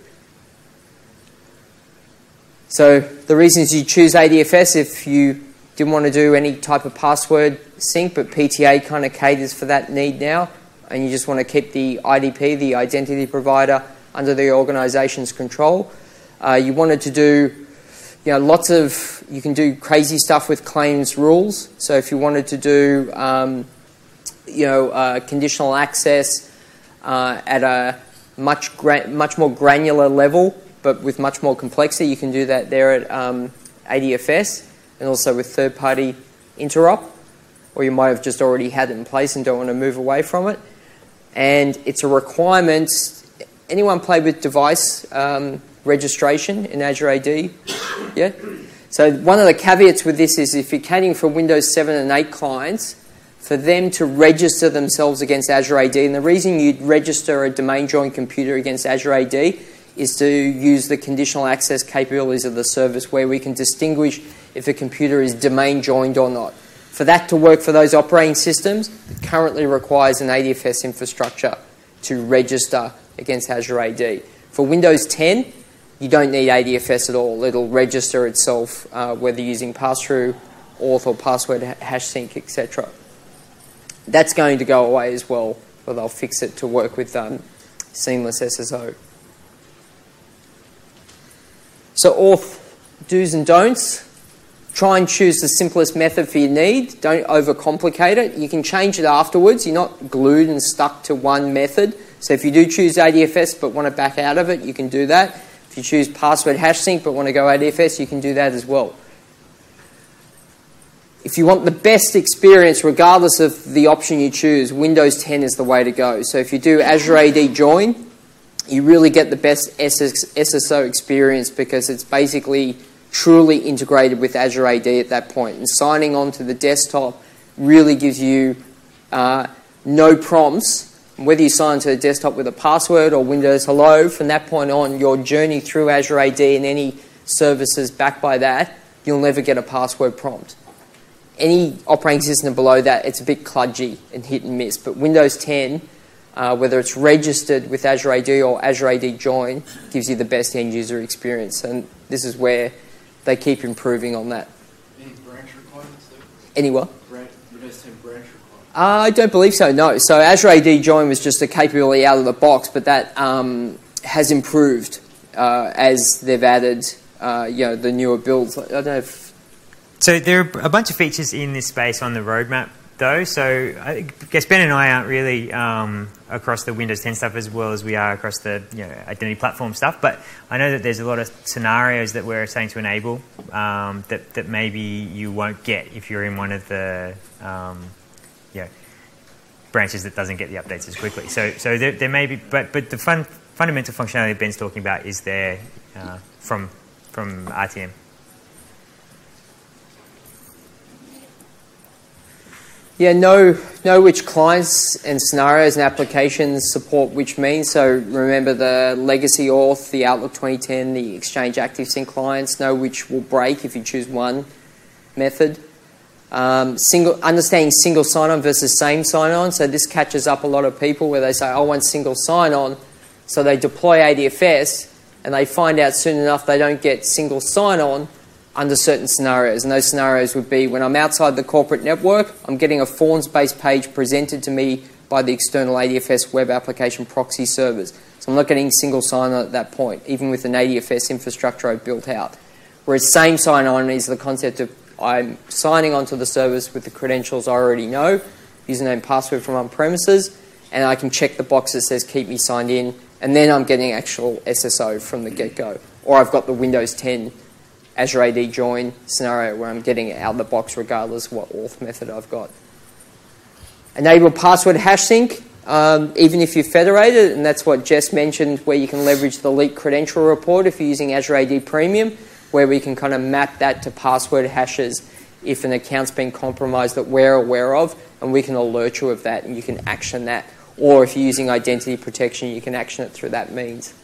So the reasons you choose A D F S, if you didn't want to do any type of password sync, but P T A kind of caters for that need now, and you just want to keep the I D P, the identity provider, under the organisation's control. Uh, you wanted to do, you know, lots of, you can do crazy stuff with claims rules. So if you wanted to do, um, you know, uh, conditional access uh, at a much gra much more granular level, but with much more complexity, you can do that there at um, A D F S, and also with third-party interop, or you might have just already had it in place and don't want to move away from it. And it's a requirement. Anyone play with device um, registration in Azure A D? Yeah? So one of the caveats with this is if you're catering for Windows seven and eight clients, for them to register themselves against Azure A D. And the reason you'd register a domain joined computer against Azure A D is to use the conditional access capabilities of the service, where we can distinguish if a computer is domain joined or not. For that to work for those operating systems, it currently requires an A D F S infrastructure to register against Azure A D. For Windows ten, you don't need A D F S at all. It'll register itself, uh, whether using pass-through, auth, or password hash sync, et cetera. That's going to go away as well, or they'll fix it to work with um, seamless S S O. So auth do's and don'ts. Try and choose the simplest method for your need. Don't overcomplicate it. You can change it afterwards. You're not glued and stuck to one method. So if you do choose A D F S but want to back out of it, you can do that. If you choose password hash sync but want to go A D F S, you can do that as well. If you want the best experience, regardless of the option you choose, Windows ten is the way to go. So if you do Azure A D join, you really get the best S S O experience, because it's basically truly integrated with Azure A D at that point. And signing on to the desktop really gives you uh, no prompts. Whether you sign to the desktop with a password or Windows Hello, from that point on, your journey through Azure A D and any services backed by that, you'll never get a password prompt. Any operating system below that, it's a bit kludgy and hit and miss. But Windows ten, uh, whether it's registered with Azure A D or Azure A D join, gives you the best end user experience. And this is where they keep improving on that. Any branch requirements there? Any what? Branch, Windows ten branch requirements? Uh, I don't believe so, no. So Azure A D join was just a capability out of the box, but that um, has improved uh, as they've added uh, you know, the newer builds. I don't know if... So there are a bunch of features in this space on the roadmap, though. So I guess Ben and I aren't really um, across the Windows ten stuff as well as we are across the you know, identity platform stuff. But I know that there's a lot of scenarios that we're starting to enable um, that that maybe you won't get if you're in one of the um, you know, branches that doesn't get the updates as quickly. So so there, there may be, but but the fun, fundamental functionality Ben's talking about is there uh, from from R T M. Yeah, know, know which clients and scenarios and applications support which means. So remember the legacy auth, the Outlook twenty ten, the Exchange ActiveSync clients. Know which will break if you choose one method. Um, single, understanding single sign-on versus same sign-on. So this catches up a lot of people where they say, I want single sign-on. So they deploy A D F S and they find out soon enough they don't get single sign-on under certain scenarios. And those scenarios would be when I'm outside the corporate network, I'm getting a forms-based page presented to me by the external A D F S web application proxy servers. So I'm not getting single sign-on at that point, even with an A D F S infrastructure I've built out. Whereas same sign-on is the concept of I'm signing onto the service with the credentials I already know, username, password from on-premises, and I can check the box that says keep me signed in, and then I'm getting actual S S O from the get-go. Or I've got the Windows ten Azure A D join scenario where I'm getting it out of the box regardless of what auth method I've got. Enable password hash sync, um, even if you're federated, and that's what Jess mentioned, where you can leverage the leak credential report if you're using Azure A D Premium, where we can kind of map that to password hashes if an account's been compromised that we're aware of, and we can alert you of that and you can action that. Or if you're using identity protection, you can action it through that means.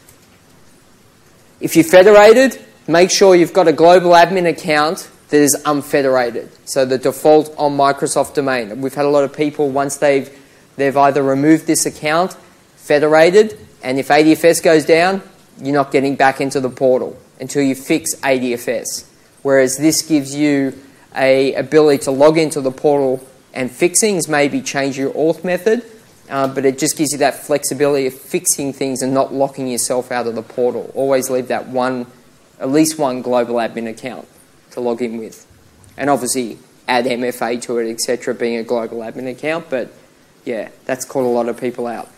If you're federated, make sure you've got a global admin account that is unfederated. So the default on Microsoft domain. We've had a lot of people, once they've they've either removed this account, federated, and if A D F S goes down, you're not getting back into the portal until you fix A D F S. Whereas this gives you a ability to log into the portal and fix things, maybe change your auth method, uh, but it just gives you that flexibility of fixing things and not locking yourself out of the portal. Always leave that one at least one global admin account to log in with. And obviously add M F A to it, et cetera, being a global admin account. But yeah, that's caught a lot of people out.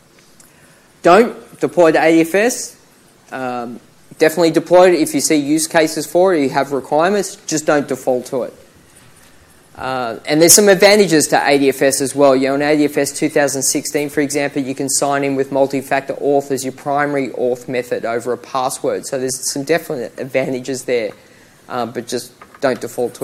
Don't deploy to A D F S. Um, definitely deploy it if you see use cases for it, you have requirements, just don't default to it. Uh, and there's some advantages to A D F S as well. You know, in A D F S two thousand sixteen, for example, you can sign in with multi-factor auth as your primary auth method over a password. So there's some definite advantages there, um, but just don't default to it.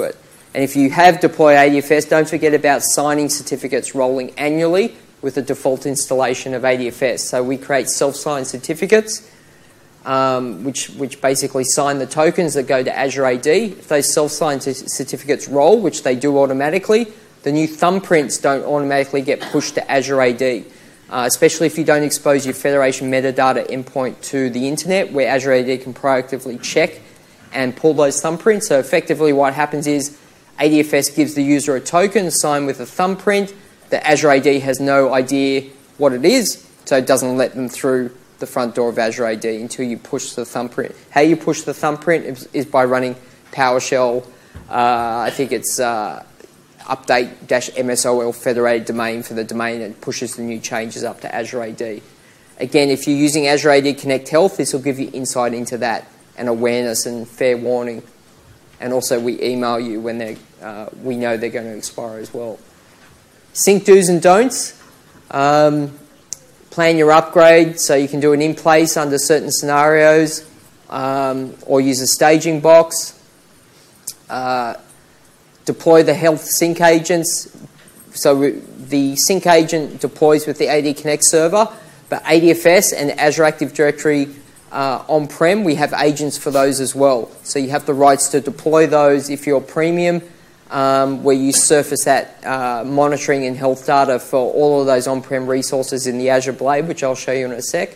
And if you have deployed A D F S, don't forget about signing certificates rolling annually with the default installation of A D F S. So we create self-signed certificates, um, which, which basically sign the tokens that go to Azure A D. If those self-signed certificates roll, which they do automatically, the new thumbprints don't automatically get pushed to Azure A D, uh, especially if you don't expose your Federation metadata endpoint to the internet, where Azure A D can proactively check and pull those thumbprints. So effectively what happens is A D F S gives the user a token signed with a thumbprint that Azure A D has no idea what it is, so it doesn't let them through the front door of Azure A D until you push the thumbprint. How you push the thumbprint is, is by running PowerShell. Uh, I think it's uh, update-M S O L federated domain for the domain, and pushes the new changes up to Azure A D. Again, if you're using Azure A D Connect Health, this will give you insight into that and awareness and fair warning. And also we email you when they uh, we know they're going to expire as well. Sync do's and don'ts. Um, plan your upgrade so you can do it in place under certain scenarios, um, or use a staging box. Uh, deploy the health sync agents. So the sync agent deploys with the A D Connect server, but A D F S and Azure Active Directory uh, on-prem, we have agents for those as well. So you have the rights to deploy those if you're premium, Um, where you surface that uh, monitoring and health data for all of those on-prem resources in the Azure Blade, which I'll show you in a sec.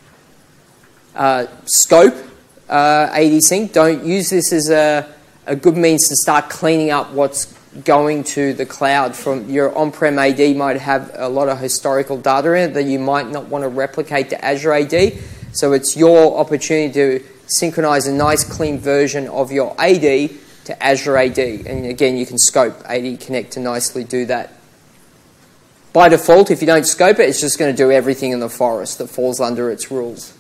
Uh, scope, uh, A D Sync. Don't use this as a, a good means to start cleaning up what's going to the cloud. From your on-prem A D might have a lot of historical data in it that you might not want to replicate to Azure A D. So it's your opportunity to synchronize a nice clean version of your A D to Azure A D, and again you can scope A D Connect to nicely do that. By default, if you don't scope it, it's just going to do everything in the forest that falls under its rules.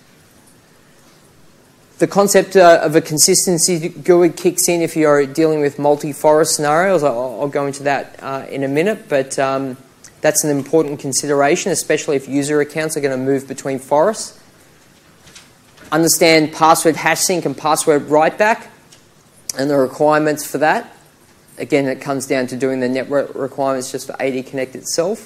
The concept uh, of a consistency G U I kicks in if you're dealing with multi-forest scenarios. I'll, I'll go into that uh, in a minute, but um, that's an important consideration, especially if user accounts are going to move between forests. Understand password hash sync and password write back and the requirements for that. Again, it comes down to doing the network requirements just for A D Connect itself.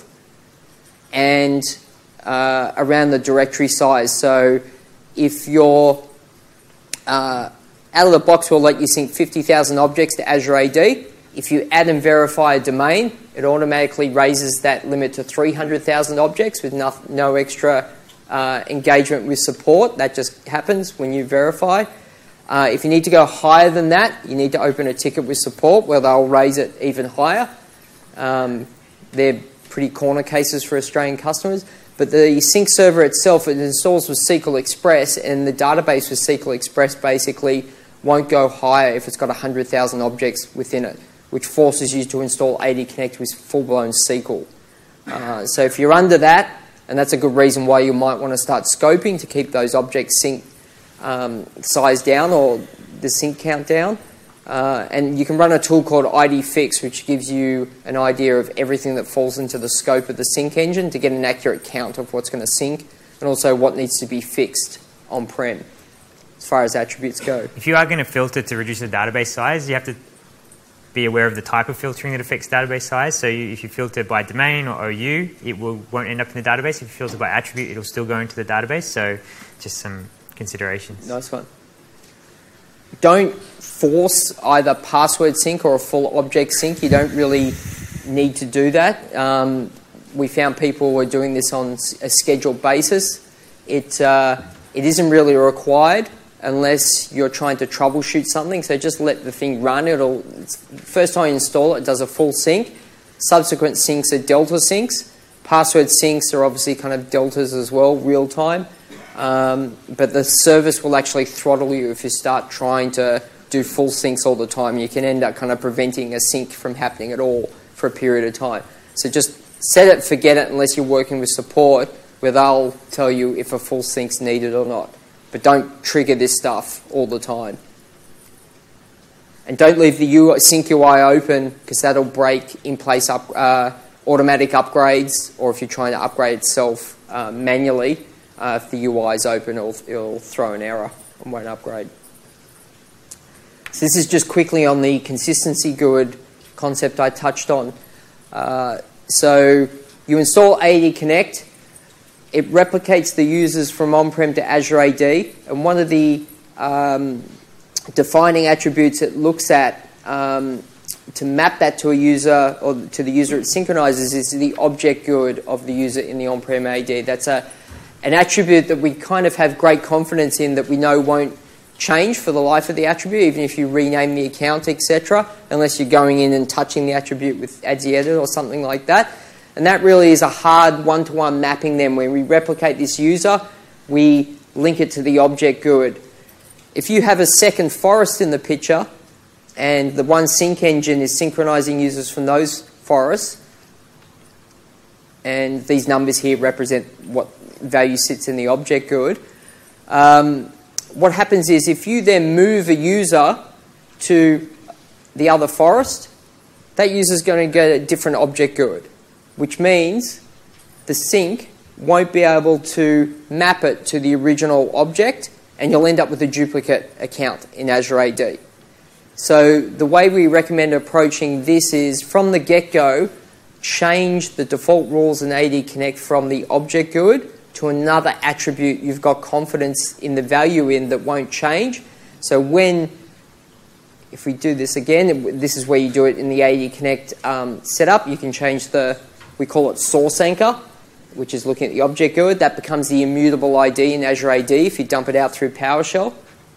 And uh, around the directory size. So if you're uh, out of the box, we'll let you sync fifty thousand objects to Azure A D. If you add and verify a domain, it automatically raises that limit to three hundred thousand objects with no, no extra uh, engagement with support. That just happens when you verify. Uh, if you need to go higher than that, you need to open a ticket with support where they'll raise it even higher. Um, they're pretty corner cases for Australian customers. But the sync server itself, it installs with S Q L Express, and the database with S Q L Express basically won't go higher if it's got one hundred thousand objects within it, which forces you to install A D Connect with full-blown S Q L. Uh, so if you're under that, and that's a good reason why you might want to start scoping to keep those objects sync Um, size down or the sync count down. Uh, and you can run a tool called I D Fix, which gives you an idea of everything that falls into the scope of the sync engine to get an accurate count of what's going to sync and also what needs to be fixed on-prem as far as attributes go. If you are going to filter to reduce the database size, you have to be aware of the type of filtering that affects database size. So you, if you filter by domain or O U, it will, won't end up in the database. If you filter by attribute, it'll still go into the database. So just some considerations. Nice one. Don't force either password sync or a full object sync. You don't really need to do that. Um, we found people were doing this on a scheduled basis. It, uh, it isn't really required unless you're trying to troubleshoot something. So just let the thing run. It'll, first time you install it, it does a full sync. Subsequent syncs are delta syncs. Password syncs are obviously kind of deltas as well, real time. Um, but the service will actually throttle you if you start trying to do full syncs all the time. You can end up kind of preventing a sync from happening at all for a period of time. So just set it, forget it, unless you're working with support, where they'll tell you if a full sync's needed or not. But don't trigger this stuff all the time. And don't leave the U I, sync U I open, because that'll break in-place up, uh, automatic upgrades, or if you're trying to upgrade itself uh, manually. Uh, if the U I is open, it'll, it'll throw an error and won't upgrade. So this is just quickly on the consistency G U I concept I touched on. Uh, so you install A D Connect. It replicates the users from on-prem to Azure A D, and one of the um, defining attributes it looks at um, to map that to a user or to the user it synchronizes is the object G U I D of the user in the on-prem A D. That's a, an attribute that we kind of have great confidence in that we know won't change for the life of the attribute, even if you rename the account, et cetera, unless you're going in and touching the attribute with A D S Edit or something like that. And that really is a hard one-to-one mapping then. When we replicate this user, we link it to the object G U I D. If you have a second forest in the picture, and the one sync engine is synchronizing users from those forests, and these numbers here represent what value sits in the object G U I D, um, what happens is if you then move a user to the other forest, that user is going to get a different object G U I D, which means the sync won't be able to map it to the original object, and you'll end up with a duplicate account in Azure A D. So the way we recommend approaching this is from the get-go, change the default rules in A D Connect from the object G U I D to another attribute you've got confidence in the value in that won't change. So when, if we do this again, this is where you do it in the A D Connect um, setup. You can change the, we call it source anchor, which is looking at the object G U I D. That becomes the immutable I D in Azure A D if you dump it out through PowerShell.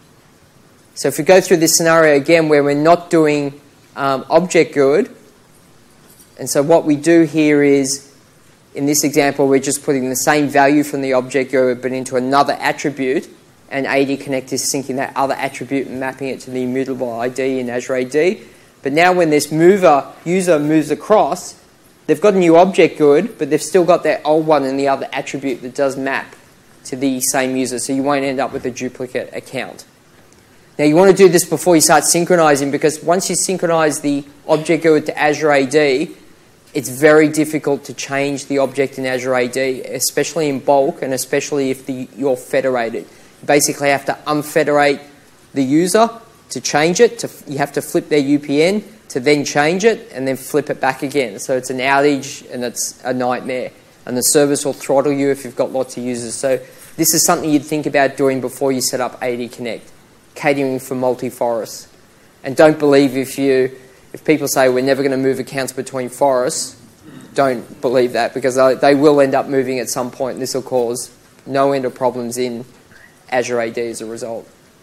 So if we go through this scenario again where we're not doing um, object G U I D, and so what we do here is, in this example, we're just putting the same value from the object G U I D but into another attribute, and A D Connect is syncing that other attribute and mapping it to the immutable I D in Azure A D. But now when this mover user moves across, they've got a new object G U I D, but they've still got their old one in the other attribute that does map to the same user, so you won't end up with a duplicate account. Now you want to do this before you start synchronizing, because once you synchronize the object G U I D to Azure A D, it's very difficult to change the object in Azure A D, especially in bulk and especially if the, you're federated. You basically have to unfederate the user to change it. To, you have to flip their U P N to then change it and then flip it back again. So it's an outage and it's a nightmare. And the service will throttle you if you've got lots of users. So this is something you'd think about doing before you set up A D Connect, catering for multi-forests. And don't believe if you... If people say we're never going to move accounts between forests, don't believe that, because they will end up moving at some point, and this will cause no end of problems in Azure A D as a result.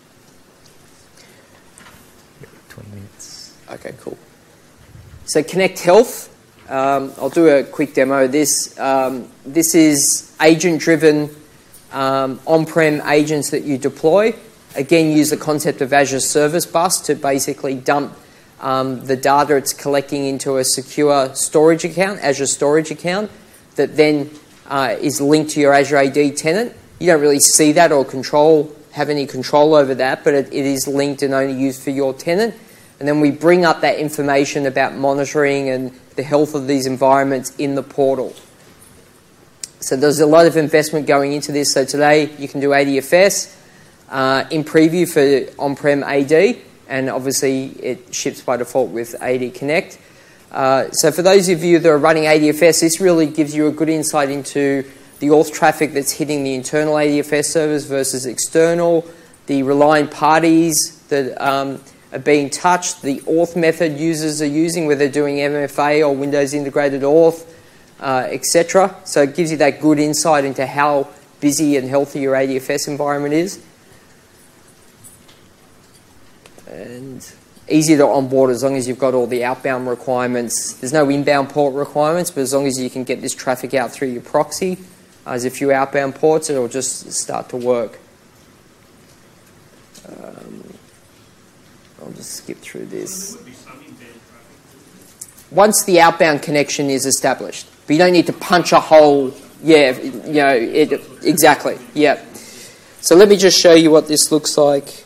twenty minutes. Okay, cool. So Connect Health, um, I'll do a quick demo of this. Um, this is agent-driven um, on-prem agents that you deploy. Again, use the concept of Azure Service Bus to basically dump Um, the data it's collecting into a secure storage account, Azure Storage account, that then uh, is linked to your Azure A D tenant. You don't really see that or control, have any control over that, but it, it is linked and only used for your tenant. And then we bring up that information about monitoring and the health of these environments in the portal. So there's a lot of investment going into this. So today you can do A D F S uh, in preview for on-prem A D. And obviously it ships by default with A D Connect. Uh, so for those of you that are running A D F S, this really gives you a good insight into the auth traffic that's hitting the internal A D F S servers versus external, the reliant parties that um, are being touched, the auth method users are using, whether they're doing M F A or Windows Integrated Auth, uh, et cetera. So it gives you that good insight into how busy and healthy your A D F S environment is. And easy to onboard as long as you've got all the outbound requirements. There's no inbound port requirements, but as long as you can get this traffic out through your proxy, uh, there's a few outbound ports, it'll just start to work. Um, I'll just skip through this. Once the outbound connection is established, but you don't need to punch a hole. Yeah, you know, it, exactly, yeah. So let me just show you what this looks like.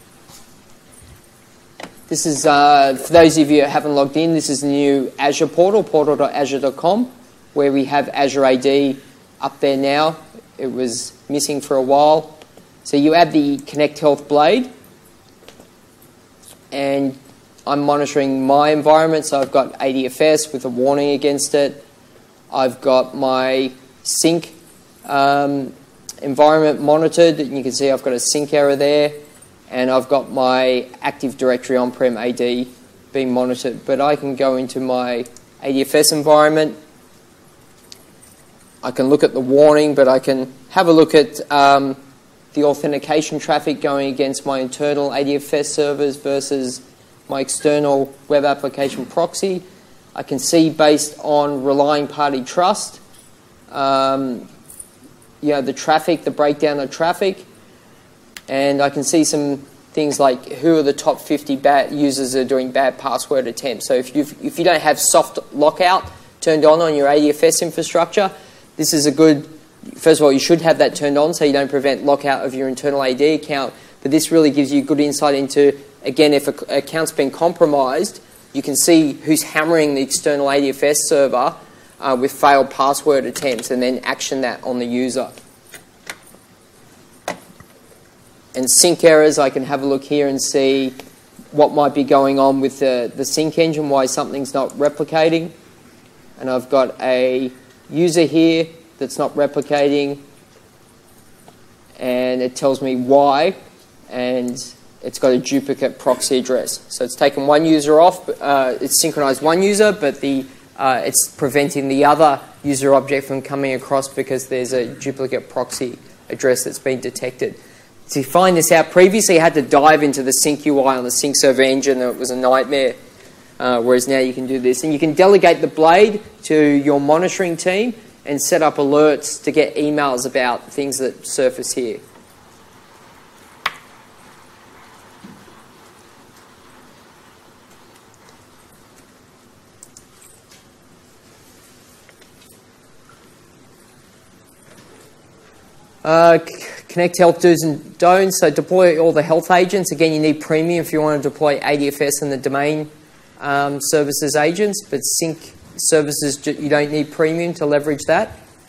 This is, uh, for those of you who haven't logged in, this is the new Azure portal, portal dot azure dot com, where we have Azure A D up there now. It was missing for a while. So you add the Connect Health blade, and I'm monitoring my environment, so I've got A D F S with a warning against it. I've got my sync um, environment monitored, and you can see I've got a sync error there, and I've got my Active Directory on-prem A D being monitored. But I can go into my A D F S environment. I can look at the warning, but I can have a look at um, the authentication traffic going against my internal A D F S servers versus my external web application proxy. I can see, based on relying party trust, um, you know, the traffic, the breakdown of traffic, and I can see some things like who are the top fifty bad users that are doing bad password attempts. So if you if you don't have soft lockout turned on on your A D F S infrastructure, this is a good. First of all, you should have that turned on so you don't prevent lockout of your internal A D account. But this really gives you good insight into, again, if an account's been compromised, you can see who's hammering the external A D F S server uh, with failed password attempts, and then action that on the user. And sync errors, I can have a look here and see what might be going on with the, the sync engine, why something's not replicating. And I've got a user here that's not replicating, and it tells me why, and it's got a duplicate proxy address. So it's taken one user off, uh, it's synchronized one user, but the uh, it's preventing the other user object from coming across because there's a duplicate proxy address that's been detected. To find this out, previously I had to dive into the sync U I on the sync server engine, and it was a nightmare, uh, whereas now you can do this. And you can delegate the blade to your monitoring team and set up alerts to get emails about things that surface here. Uh, Connect Health Do's and Don'ts. So deploy all the health agents. Again, you need premium if you want to deploy A D F S and the domain um, services agents, but sync services, you don't need premium to leverage that.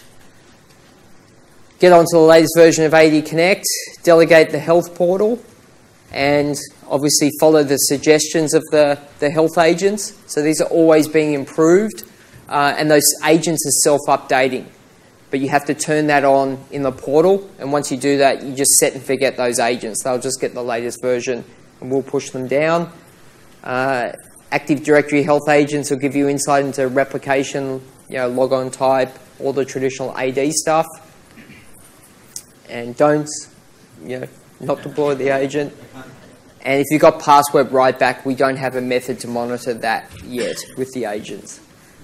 Get onto the latest version of A D Connect, delegate the health portal, and obviously follow the suggestions of the, the health agents. So these are always being improved, uh, and those agents are self-updating. But you have to turn that on in the portal, and once you do that, you just set and forget those agents. They'll just get the latest version, and we'll push them down. Uh, Active Directory health agents will give you insight into replication, you know, logon type, all the traditional A D stuff. And don'ts, you know, not deploy the agent. And if you've got password write back, we don't have a method to monitor that yet with the agents.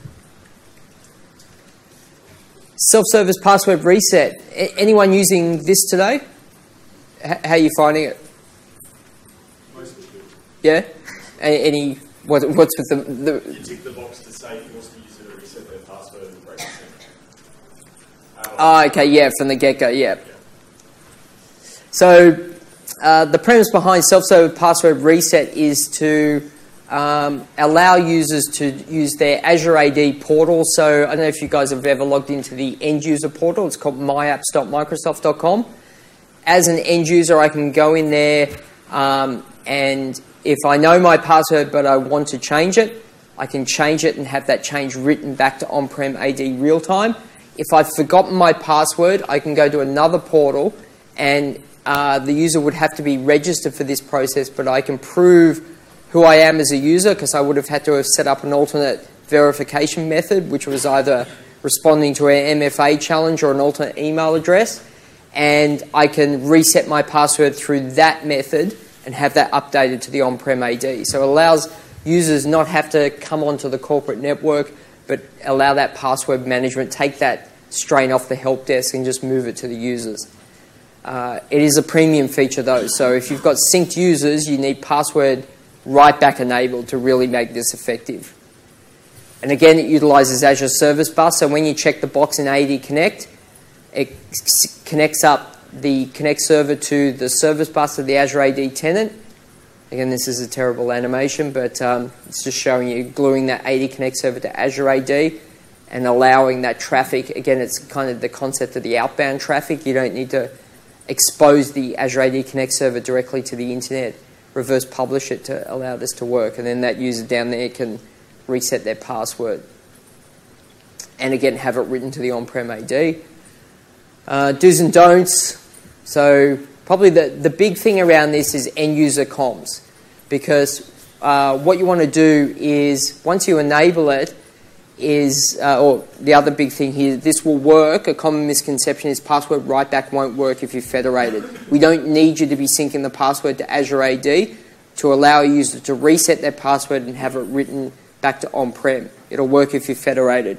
Self-service password reset. A- anyone using this today? H- how are you finding it? Mostly good. Yeah? A- any... What, what's with the, the... You tick the box to say you want the user to reset their password and break the sync. Oh, okay, yeah, from the get-go, yeah. So uh, the premise behind self-serve password reset is to um, allow users to use their Azure A D portal. So I don't know if you guys have ever logged into the end-user portal. It's called my apps dot microsoft dot com. As an end user, I can go in there um, and if I know my password but I want to change it, I can change it and have that change written back to on-prem A D real-time. If I've forgotten my password, I can go to another portal, and uh, the user would have to be registered for this process, but I can prove who I am as a user because I would have had to have set up an alternate verification method, which was either responding to an M F A challenge or an alternate email address, and I can reset my password through that method and have that updated to the on-prem A D. So it allows users not have to come onto the corporate network, but allow that password management, take that strain off the help desk and just move it to the users. Uh, it is a premium feature though, so if you've got synced users, you need password write back enabled to really make this effective. And again, it utilizes Azure Service Bus, so when you check the box in A D Connect, it connects up the Connect server to the service bus of the Azure A D tenant. Again, this is a terrible animation, but um, it's just showing you gluing that A D Connect server to Azure A D and allowing that traffic. Again, it's kind of the concept of the outbound traffic. You don't need to expose the Azure A D Connect server directly to the internet. reverse publish it to allow this to work. And then that user down there can reset their password. And again, have it written to the on-prem A D. Uh, do's and don'ts. So probably the, the big thing around this is end-user comms. Because uh, what you want to do is, once you enable it, is, uh, or the other big thing here, this will work. A common misconception is password write-back won't work if you're federated. We don't need you to be syncing the password to Azure A D to allow a user to reset their password and have it written back to on-prem. It'll work if you're federated.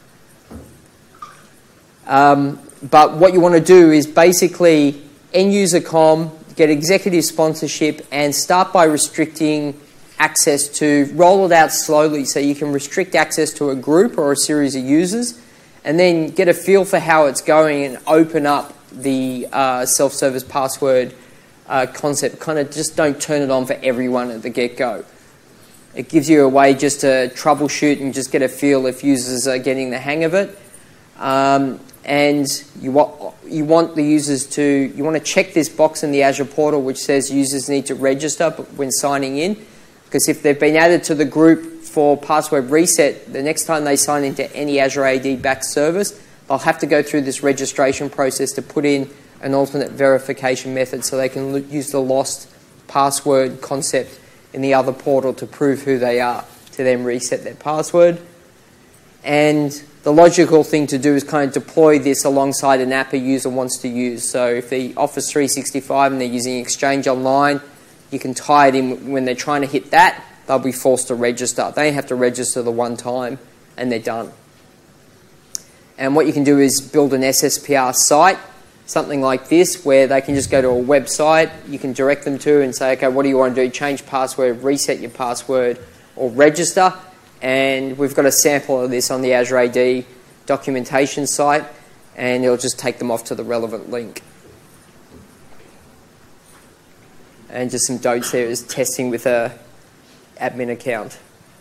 Um, but what you want to do is basically end-user comm, get executive sponsorship, and start by restricting access to, roll it out slowly so you can restrict access to a group or a series of users, and then get a feel for how it's going and open up the uh, self-service password uh, concept. Kind of just don't turn it on for everyone at the get-go. It gives you a way just to troubleshoot and just get a feel if users are getting the hang of it. Um, and you want, you want the users to, you want to check this box in the Azure portal which says users need to register when signing in. Because if they've been added to the group for password reset, the next time they sign into any Azure A D-backed service, they'll have to go through this registration process to put in an alternate verification method so they can l- use the lost password concept in the other portal to prove who they are, to then reset their password. And the logical thing to do is kind of deploy this alongside an app a user wants to use. So if the Office three sixty-five and they're using Exchange Online, you can tie it in when they're trying to hit that, they'll be forced to register. They have to register the one time and they're done. And what you can do is build an S S P R site, something like this, where they can just go to a website, you can direct them to and say, okay, what do you want to do? Change password, reset your password, or register. And we've got a sample of this on the Azure A D documentation site, and it'll just take them off to the relevant link. And just some notes there is testing with a admin account.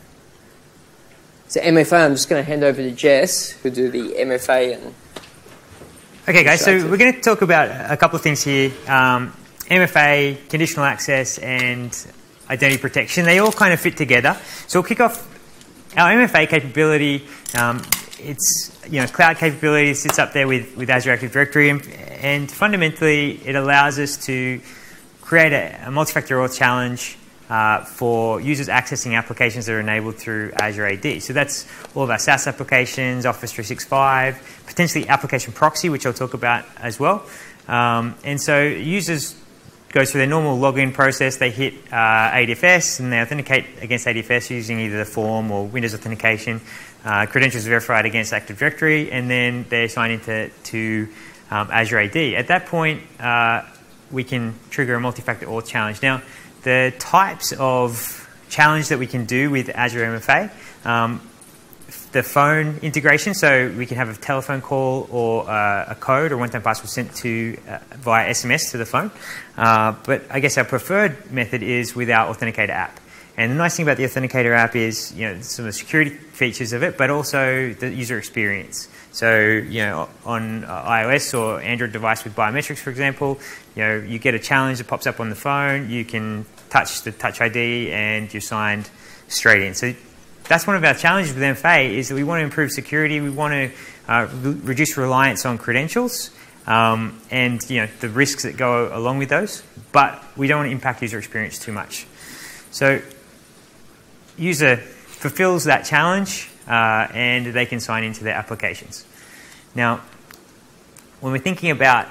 So M F A, I'm just going to hand over to Jess, who'll do the M F A. And okay, guys, so we're going to talk about a couple of things here. Um, M F A, conditional access, and identity protection. They all kind of fit together. So we'll kick off our M F A capability. Um, it's, you know, cloud capability, sits up there with, with Azure Active Directory, and, and fundamentally it allows us to create a, a multi-factor auth challenge uh, for users accessing applications that are enabled through Azure A D. So that's all of our SaaS applications, Office three sixty-five, potentially application proxy, which I'll talk about as well. Um, and so users go through their normal login process. They hit uh, A D F S and they authenticate against A D F S using either the form or Windows authentication. Uh, credentials are verified against Active Directory, and then they sign into to, um, Azure A D. At that point, uh, we can trigger a multi-factor auth challenge. Now, the types of challenge that we can do with Azure M F A, um, the phone integration, so we can have a telephone call or uh, a code or one-time password sent to uh, via S M S to the phone. Uh, but I guess our preferred method is with our Authenticator app. And the nice thing about the Authenticator app is, you know, some of the security features of it, but also the user experience. So, you know, on uh, iOS or Android device with biometrics, for example, you know, you get a challenge that pops up on the phone, you can touch the Touch I D and you're signed straight in. So that's one of our challenges with M F A, is that we want to improve security, we want to uh, re- reduce reliance on credentials um, and, you know, the risks that go along with those, but we don't want to impact user experience too much. So user fulfills that challenge uh, and they can sign into their applications. Now, when we're thinking about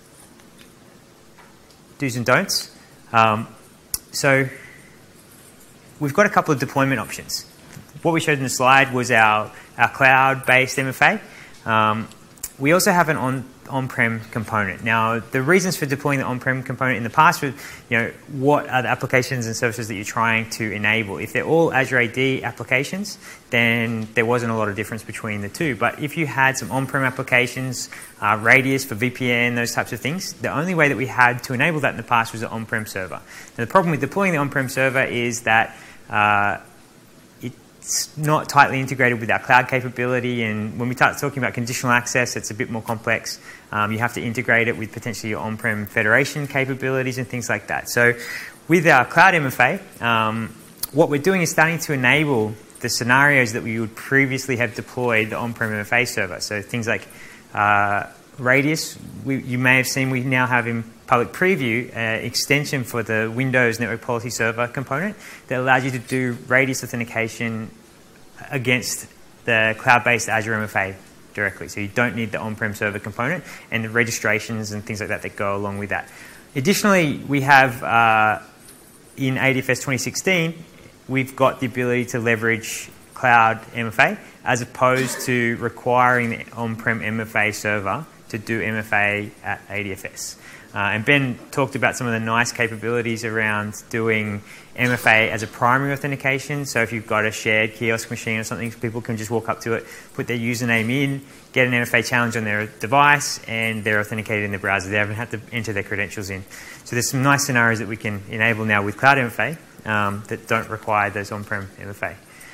do's and don'ts, um, so we've got a couple of deployment options. What we showed in the slide was our, our cloud-based M F A. Um, we also have an on, on-prem component. Now, the reasons for deploying the on-prem component in the past were, you know, what are the applications and services that you're trying to enable? If they're all Azure A D applications, then there wasn't a lot of difference between the two. But if you had some on-prem applications, uh, Radius for V P N, those types of things, the only way that we had to enable that in the past was an on-prem server. Now, the problem with deploying the on-prem server is that uh, it's not tightly integrated with our cloud capability, and when we start talking about conditional access, it's a bit more complex. Um, you have to integrate it with potentially your on-prem federation capabilities and things like that. So with our Cloud M F A, um, what we're doing is starting to enable the scenarios that we would previously have deployed the on-prem M F A server. So things like uh, Radius, we, you may have seen we now have in public preview an extension for the Windows Network Policy Server component that allows you to do Radius authentication against the cloud-based Azure M F A directly. So you don't need the on-prem server component and the registrations and things like that that go along with that. Additionally, we have uh, in A D F S twenty sixteen, we've got the ability to leverage Cloud M F A as opposed to requiring the on-prem M F A server to do M F A at A D F S. Uh, and Ben talked about some of the nice capabilities around doing M F A as a primary authentication. So if you've got a shared kiosk machine or something, people can just walk up to it, put their username in, get an M F A challenge on their device, and they're authenticated in the browser. They haven't had to enter their credentials in. So there's some nice scenarios that we can enable now with Cloud M F A um, that don't require those on-prem M F A.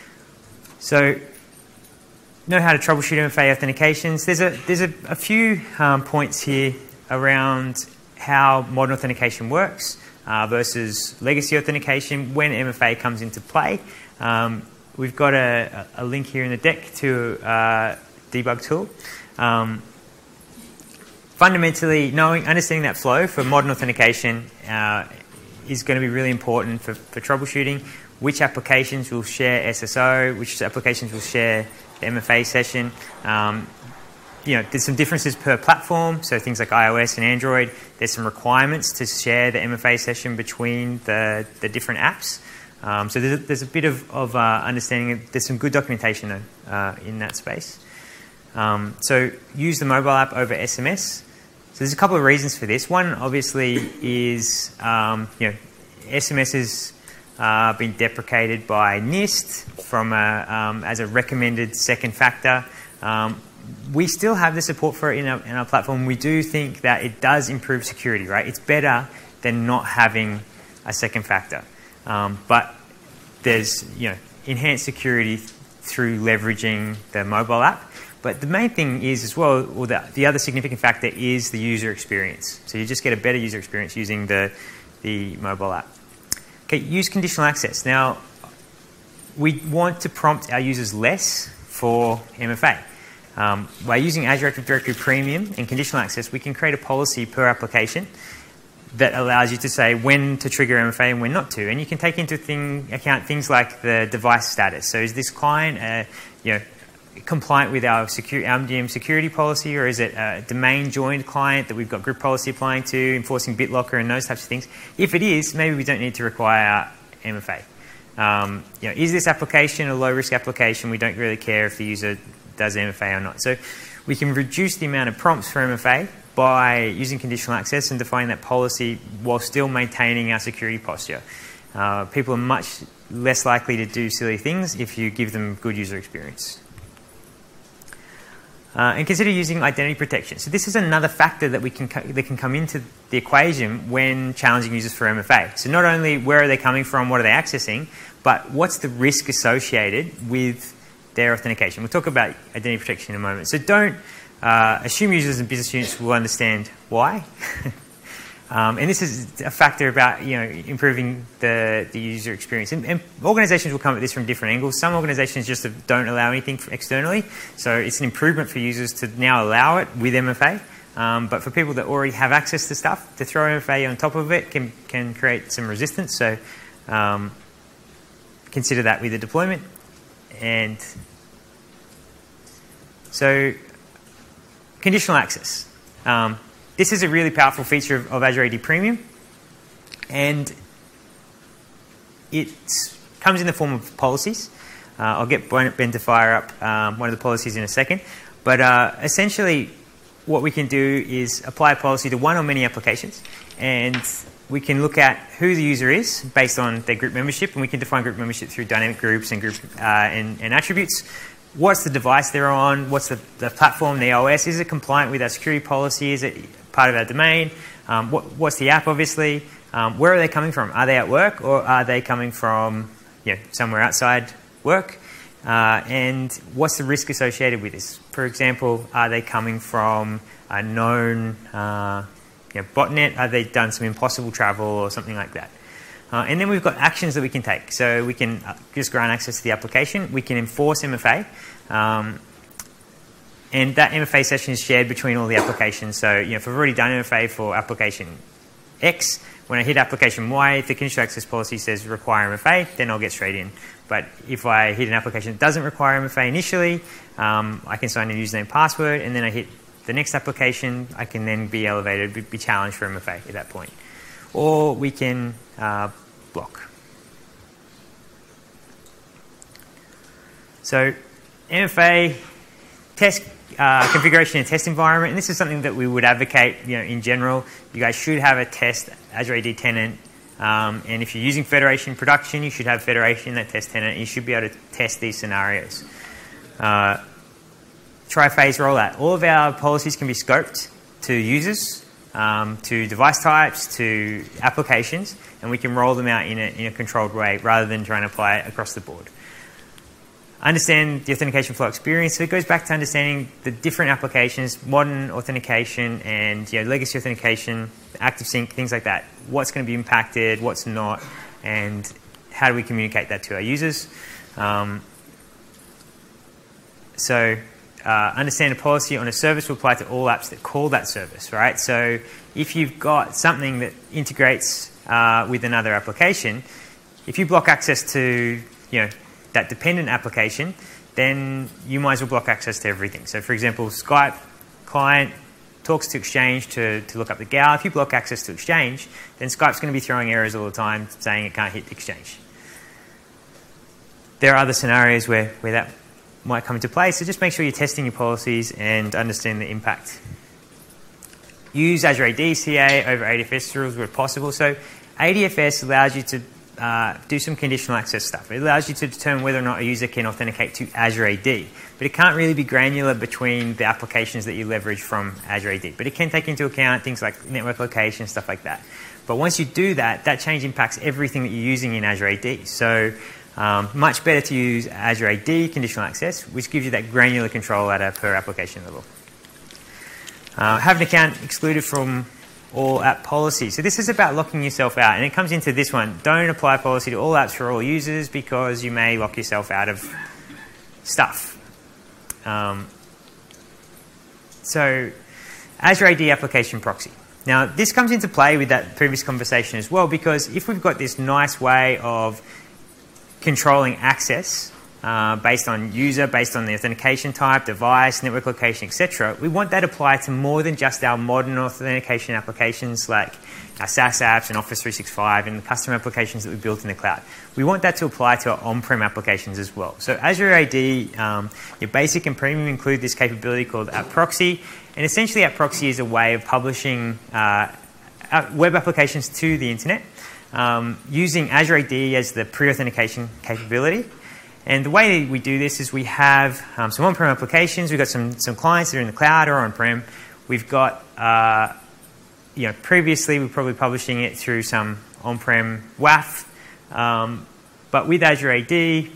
So know how to troubleshoot M F A authentications. There's a, there's a, a few um, points here around how modern authentication works uh, versus legacy authentication when M F A comes into play. Um, we've got a, a link here in the deck to uh, debug tool. Um, fundamentally, knowing, understanding that flow for modern authentication uh, is going to be really important for, for troubleshooting. Which applications will share S S O, which applications will share the M F A session. Um, you know, there's some differences per platform, so things like iOS and Android. There's some requirements to share the M F A session between the, the different apps. Um, so there's a, there's a bit of, of uh, understanding. There's some good documentation though, uh, in that space. Um, so use the mobile app over S M S. So there's a couple of reasons for this. One, obviously, is um, you know, S M S has uh, been deprecated by NIST from a, um, as a recommended second factor. Um, we still have the support for it in our, in our platform. We do think that it does improve security, right? It's better than not having a second factor. Um, but there's, you know, enhanced security through leveraging the mobile app. But the main thing is as well, or the, the other significant factor is the user experience. So you just get a better user experience using the, the mobile app. Okay, use conditional access. Now, we want to prompt our users less for M F A. Um, by using Azure Active Directory Premium and conditional access, we can create a policy per application that allows you to say when to trigger M F A and when not to. And you can take into thing, account things like the device status. So is this client uh, you know, compliant with our secure, M D M security policy, or is it a domain joined client that we've got group policy applying to, enforcing BitLocker and those types of things? If it is, maybe we don't need to require M F A. Um, you know, is this application a low-risk application? We don't really care if the user does M F A or not. So we can reduce the amount of prompts for M F A by using conditional access and defining that policy while still maintaining our security posture. Uh, people are much less likely to do silly things if you give them good user experience. Uh, and consider using identity protection. So this is another factor that we can that can come into the equation when challenging users for M F A. So not only where are they coming from, what are they accessing, but what's the risk associated with their authentication. We'll talk about identity protection in a moment. So don't uh, assume users and business units will understand why. um, and this is a factor about you know improving the, the user experience. And, and organizations will come at this from different angles. Some organizations just don't allow anything externally. So it's an improvement for users to now allow it with M F A. Um, but for people that already have access to stuff, to throw M F A on top of it can, can create some resistance. So um, consider that with the deployment. And so, conditional access. Um, this is a really powerful feature of, of Azure A D Premium, and it comes in the form of policies. Uh, I'll get Ben to fire up um, one of the policies in a second. But uh, essentially, what we can do is apply a policy to one or many applications, and we can look at who the user is based on their group membership, and we can define group membership through dynamic groups and group uh, and, and attributes. What's the device they're on? What's the, the platform, the O S? Is it compliant with our security policy? Is it part of our domain? Um, what, what's the app, obviously? Um, where are they coming from? Are they at work, or are they coming from you know, somewhere outside work? Uh, and what's the risk associated with this? For example, are they coming from a known uh, You know, botnet, have they done some impossible travel or something like that? Uh, and then we've got actions that we can take. So we can just grant access to the application. We can enforce M F A. Um, and that M F A session is shared between all the applications. So you know, if I've already done M F A for application X, when I hit application Y, if the conditional access policy says require M F A, then I'll get straight in. But if I hit an application that doesn't require M F A initially, um, I can sign a username and password, and then I hit the next application, I can then be elevated, be, be challenged for M F A at that point. Or we can uh, block. So M F A, test uh, configuration and test environment, and this is something that we would advocate, you know, in general. You guys should have a test Azure A D tenant, um, and if you're using Federation production, you should have Federation in that test tenant. You should be able to test these scenarios. Uh, Tri-phase rollout. All of our policies can be scoped to users, um, to device types, to applications, and we can roll them out in a, in a controlled way rather than trying to apply it across the board. Understand the authentication flow experience. So it goes back to understanding the different applications, modern authentication and you know, legacy authentication, active sync, things like that. What's going to be impacted, what's not, and how do we communicate that to our users. Um, so uh, understand a policy on a service will apply to all apps that call that service, right? So if you've got something that integrates uh, with another application, if you block access to, you know, that dependent application, then you might as well block access to everything. So for example, Skype client talks to Exchange to, to look up the G A L. If you block access to Exchange, then Skype's going to be throwing errors all the time saying it can't hit Exchange. There are other scenarios where, where that might come into play, so just make sure you're testing your policies and understand the impact. Use Azure A D C A over A D F S rules where possible. So A D F S allows you to Uh, do some conditional access stuff. It allows you to determine whether or not a user can authenticate to Azure A D, but it can't really be granular between the applications that you leverage from Azure A D. But it can take into account things like network location, stuff like that. But once you do that, that change impacts everything that you're using in Azure A D. So um, much better to use Azure A D conditional access, which gives you that granular control at a per application level. Uh, have an account excluded from all app policy. So this is about locking yourself out, and it comes into this one. Don't apply policy to all apps for all users because you may lock yourself out of stuff. Um, so Azure A D application proxy. Now this comes into play with that previous conversation as well, because if we've got this nice way of controlling access Uh, based on user, based on the authentication type, device, network location, et cetera. We want that applied to more than just our modern authentication applications like our SaaS apps and Office three sixty-five and the custom applications that we built in the cloud. We want that to apply to our on-prem applications as well. So Azure A D, um, your basic and premium include this capability called App Proxy. And essentially App Proxy is a way of publishing uh, web applications to the internet um, using Azure A D as the pre-authentication capability. And the way we do this is we have um, some on-prem applications. We've got some, some clients that are in the cloud or on-prem. We've got, uh, you know, previously we were probably publishing it through some on-prem W A F. Um, but with Azure A D,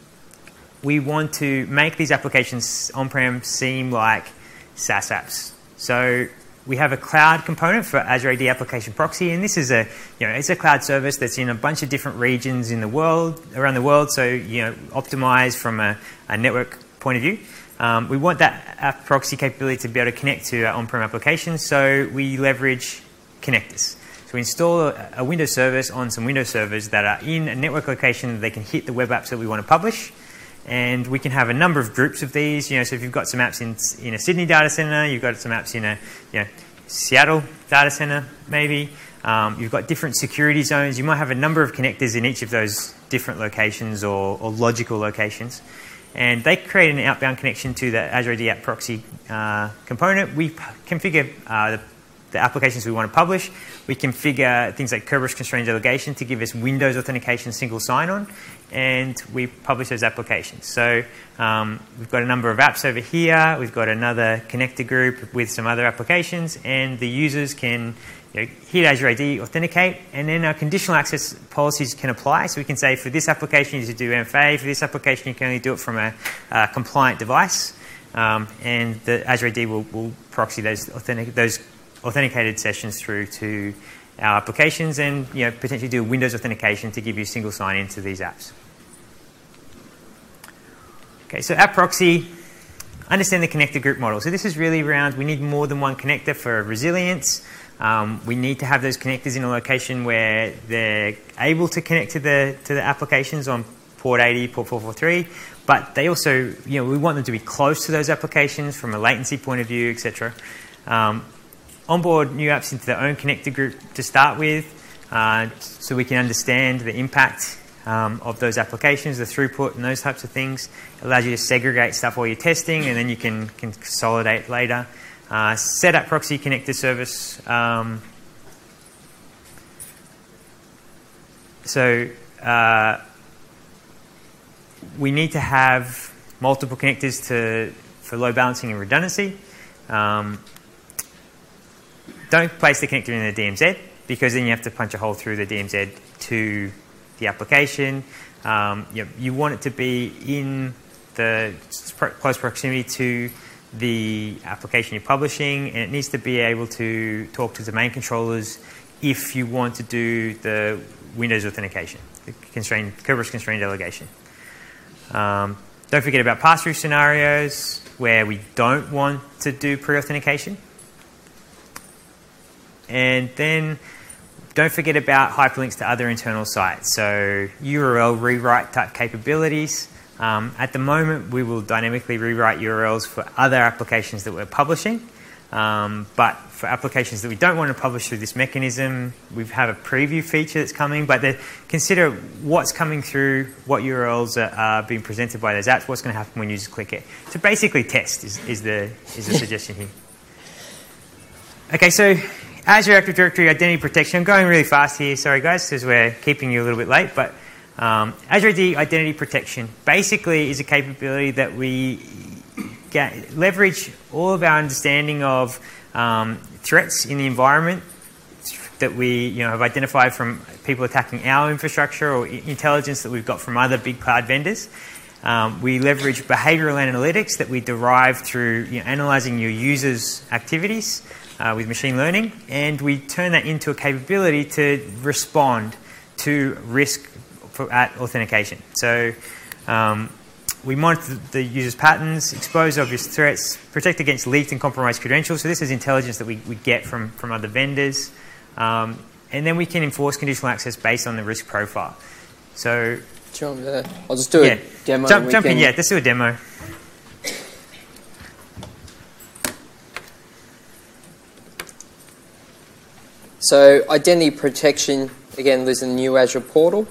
we want to make these applications on-prem seem like SaaS apps. So we have a cloud component for Azure A D Application Proxy, and this is a, you know, it's a cloud service that's in a bunch of different regions in the world, around the world. So, you know, optimized from a, a network point of view. Um, we want that App Proxy capability to be able to connect to our on-prem applications, so we leverage connectors. So we install a, a Windows service on some Windows servers that are in a network location that they can hit the web apps that we want to publish. And we can have a number of groups of these. You know, so if you've got some apps in in a Sydney data center, you've got some apps in a you know, Seattle data center, maybe. Um, you've got different security zones. You might have a number of connectors in each of those different locations or, or logical locations. And they create an outbound connection to the Azure A D App Proxy uh, component. We configure uh, the, the applications we want to publish. We configure things like Kerberos constrained delegation to give us Windows authentication single sign-on. And we publish those applications. So um, we've got a number of apps over here. We've got another connector group with some other applications, and the users can you know, hit Azure A D, authenticate, and then our conditional access policies can apply. So we can say for this application you need to do M F A, for this application you can only do it from a uh, compliant device, um, and the Azure A D will, will proxy those, authentic, those authenticated sessions through to our applications and you know, potentially do Windows authentication to give you a single sign-in to these apps. Okay, so App Proxy, understand the connector group model. So this is really around, we need more than one connector for resilience. Um, we need to have those connectors in a location where they're able to connect to the, to the applications on port eighty, port four forty-three, but they also, you know, we want them to be close to those applications from a latency point of view, et cetera. Um, onboard new apps into their own connector group to start with, uh, so we can understand the impact um, of those applications, the throughput and those types of things. It allows you to segregate stuff while you're testing, and then you can, can consolidate later. Uh, set up proxy connector service. Um, so uh, we need to have multiple connectors to, for load balancing and redundancy. Um, Don't place the connector in the D M Z, because then you have to punch a hole through the D M Z to the application. Um, you, know, you want it to be in the close proximity to the application you're publishing, and it needs to be able to talk to domain controllers if you want to do the Windows authentication, the constrained, Kerberos constrained delegation. Um, don't forget about pass-through scenarios where we don't want to do pre-authentication. And then don't forget about hyperlinks to other internal sites. So U R L rewrite type capabilities. Um, at the moment, we will dynamically rewrite U R Ls for other applications that we're publishing. Um, but for applications that we don't want to publish through this mechanism, we have a preview feature that's coming. But the, consider what's coming through, what U R Ls are, are being presented by those apps, what's going to happen when users click it. So basically test is, is, the, is the suggestion here. Okay, so Azure Active Directory Identity Protection. I'm going really fast here, sorry guys, because we're keeping you a little bit late. But um, Azure A D Identity Protection basically is a capability that we get, leverage all of our understanding of um, threats in the environment that we you know, have identified from people attacking our infrastructure or intelligence that we've got from other big cloud vendors. Um, we leverage behavioral analytics that we derive through you know, analyzing your users' activities Uh, with machine learning, and we turn that into a capability to respond to risk for, at authentication. So um, we monitor the user's patterns, expose obvious threats, protect against leaked and compromised credentials. So this is intelligence that we, we get from, from other vendors. Um, and then we can enforce conditional access based on the risk profile. So John, uh, I'll just do yeah, a demo. Jump, jump can... in, yeah, let's do a demo. So identity protection, again, there's a new Azure portal.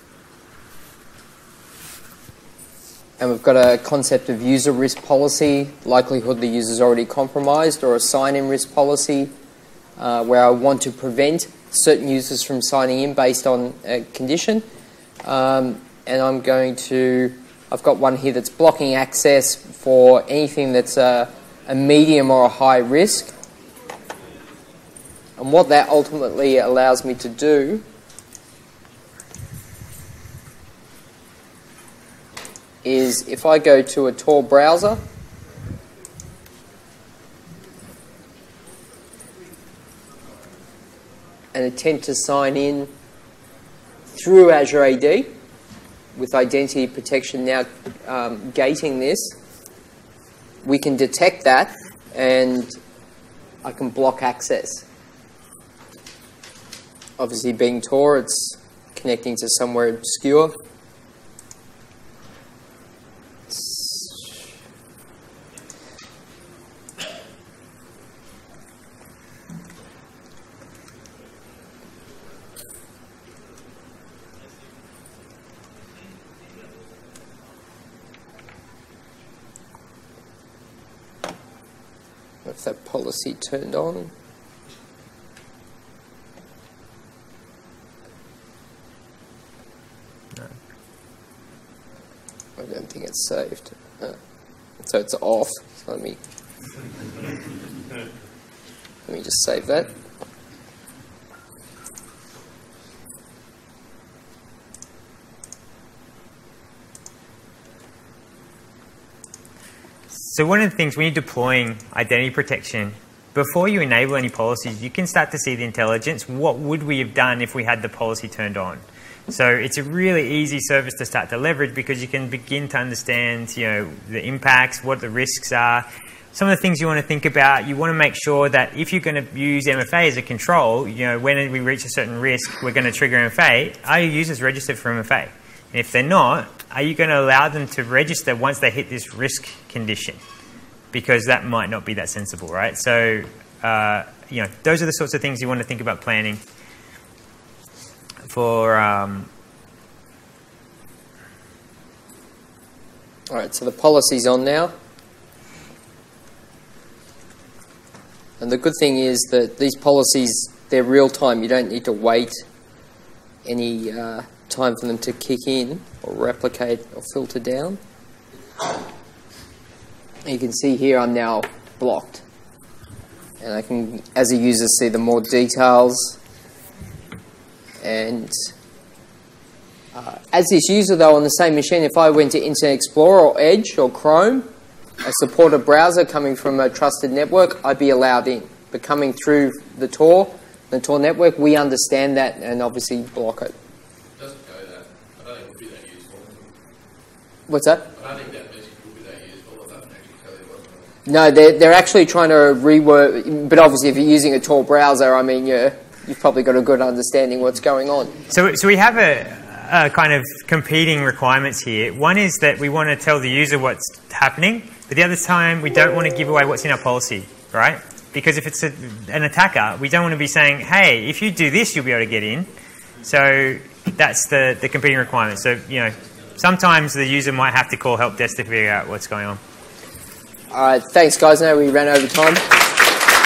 And we've got a concept of user risk policy, likelihood the user's already compromised, or a sign-in risk policy, uh, where I want to prevent certain users from signing in based on a condition. Um, and I'm going to, I've got one here that's blocking access for anything that's a, a medium or a high risk. And what that ultimately allows me to do is if I go to a Tor browser and attempt to sign in through Azure A D with identity protection now um, gating this, we can detect that and I can block access. Obviously, being Tor, it's connecting to somewhere obscure. If that policy turned on. I don't think it's saved. Uh, so it's off. So let me let me just save that. So one of the things when you're deploying identity protection before you enable any policies, you can start to see the intelligence. What would we have done if we had the policy turned on? So it's a really easy service to start to leverage because you can begin to understand, you know, the impacts, what the risks are, some of the things you want to think about. You want to make sure that if you're going to use M F A as a control, you know, when we reach a certain risk, we're going to trigger M F A. Are your users registered for M F A? And if they're not, are you going to allow them to register once they hit this risk condition? Because that might not be that sensible, right? So, uh, you know, those are the sorts of things you want to think about planning for. Um, All right, so the policy's on now. And the good thing is that these policies, they're real time. You don't need to wait any uh, time for them to kick in or replicate or filter down. You can see here I'm now blocked. And I can, as a user, see the more details. And uh, as this user, though, on the same machine, if I went to Internet Explorer or Edge or Chrome, a supported browser coming from a trusted network, I'd be allowed in. But coming through the Tor, the Tor network, we understand that and obviously block it. It doesn't go that. I don't think it would be that useful. What's that? I don't think that message would be that useful. It doesn't actually tell you what's going No, on. they're, they're actually trying to rework, but obviously if you're using a Tor browser, I mean, you're, you've probably got a good understanding what's going on. So, so we have a, a kind of competing requirements here. One is that we want to tell the user what's happening, but the other time we don't want to give away what's in our policy, right? Because if it's a, an attacker, we don't want to be saying, hey, if you do this, you'll be able to get in. So that's the, the competing requirement. So, you know, sometimes the user might have to call help desk to figure out what's going on. All right, thanks, guys. Now we ran over time.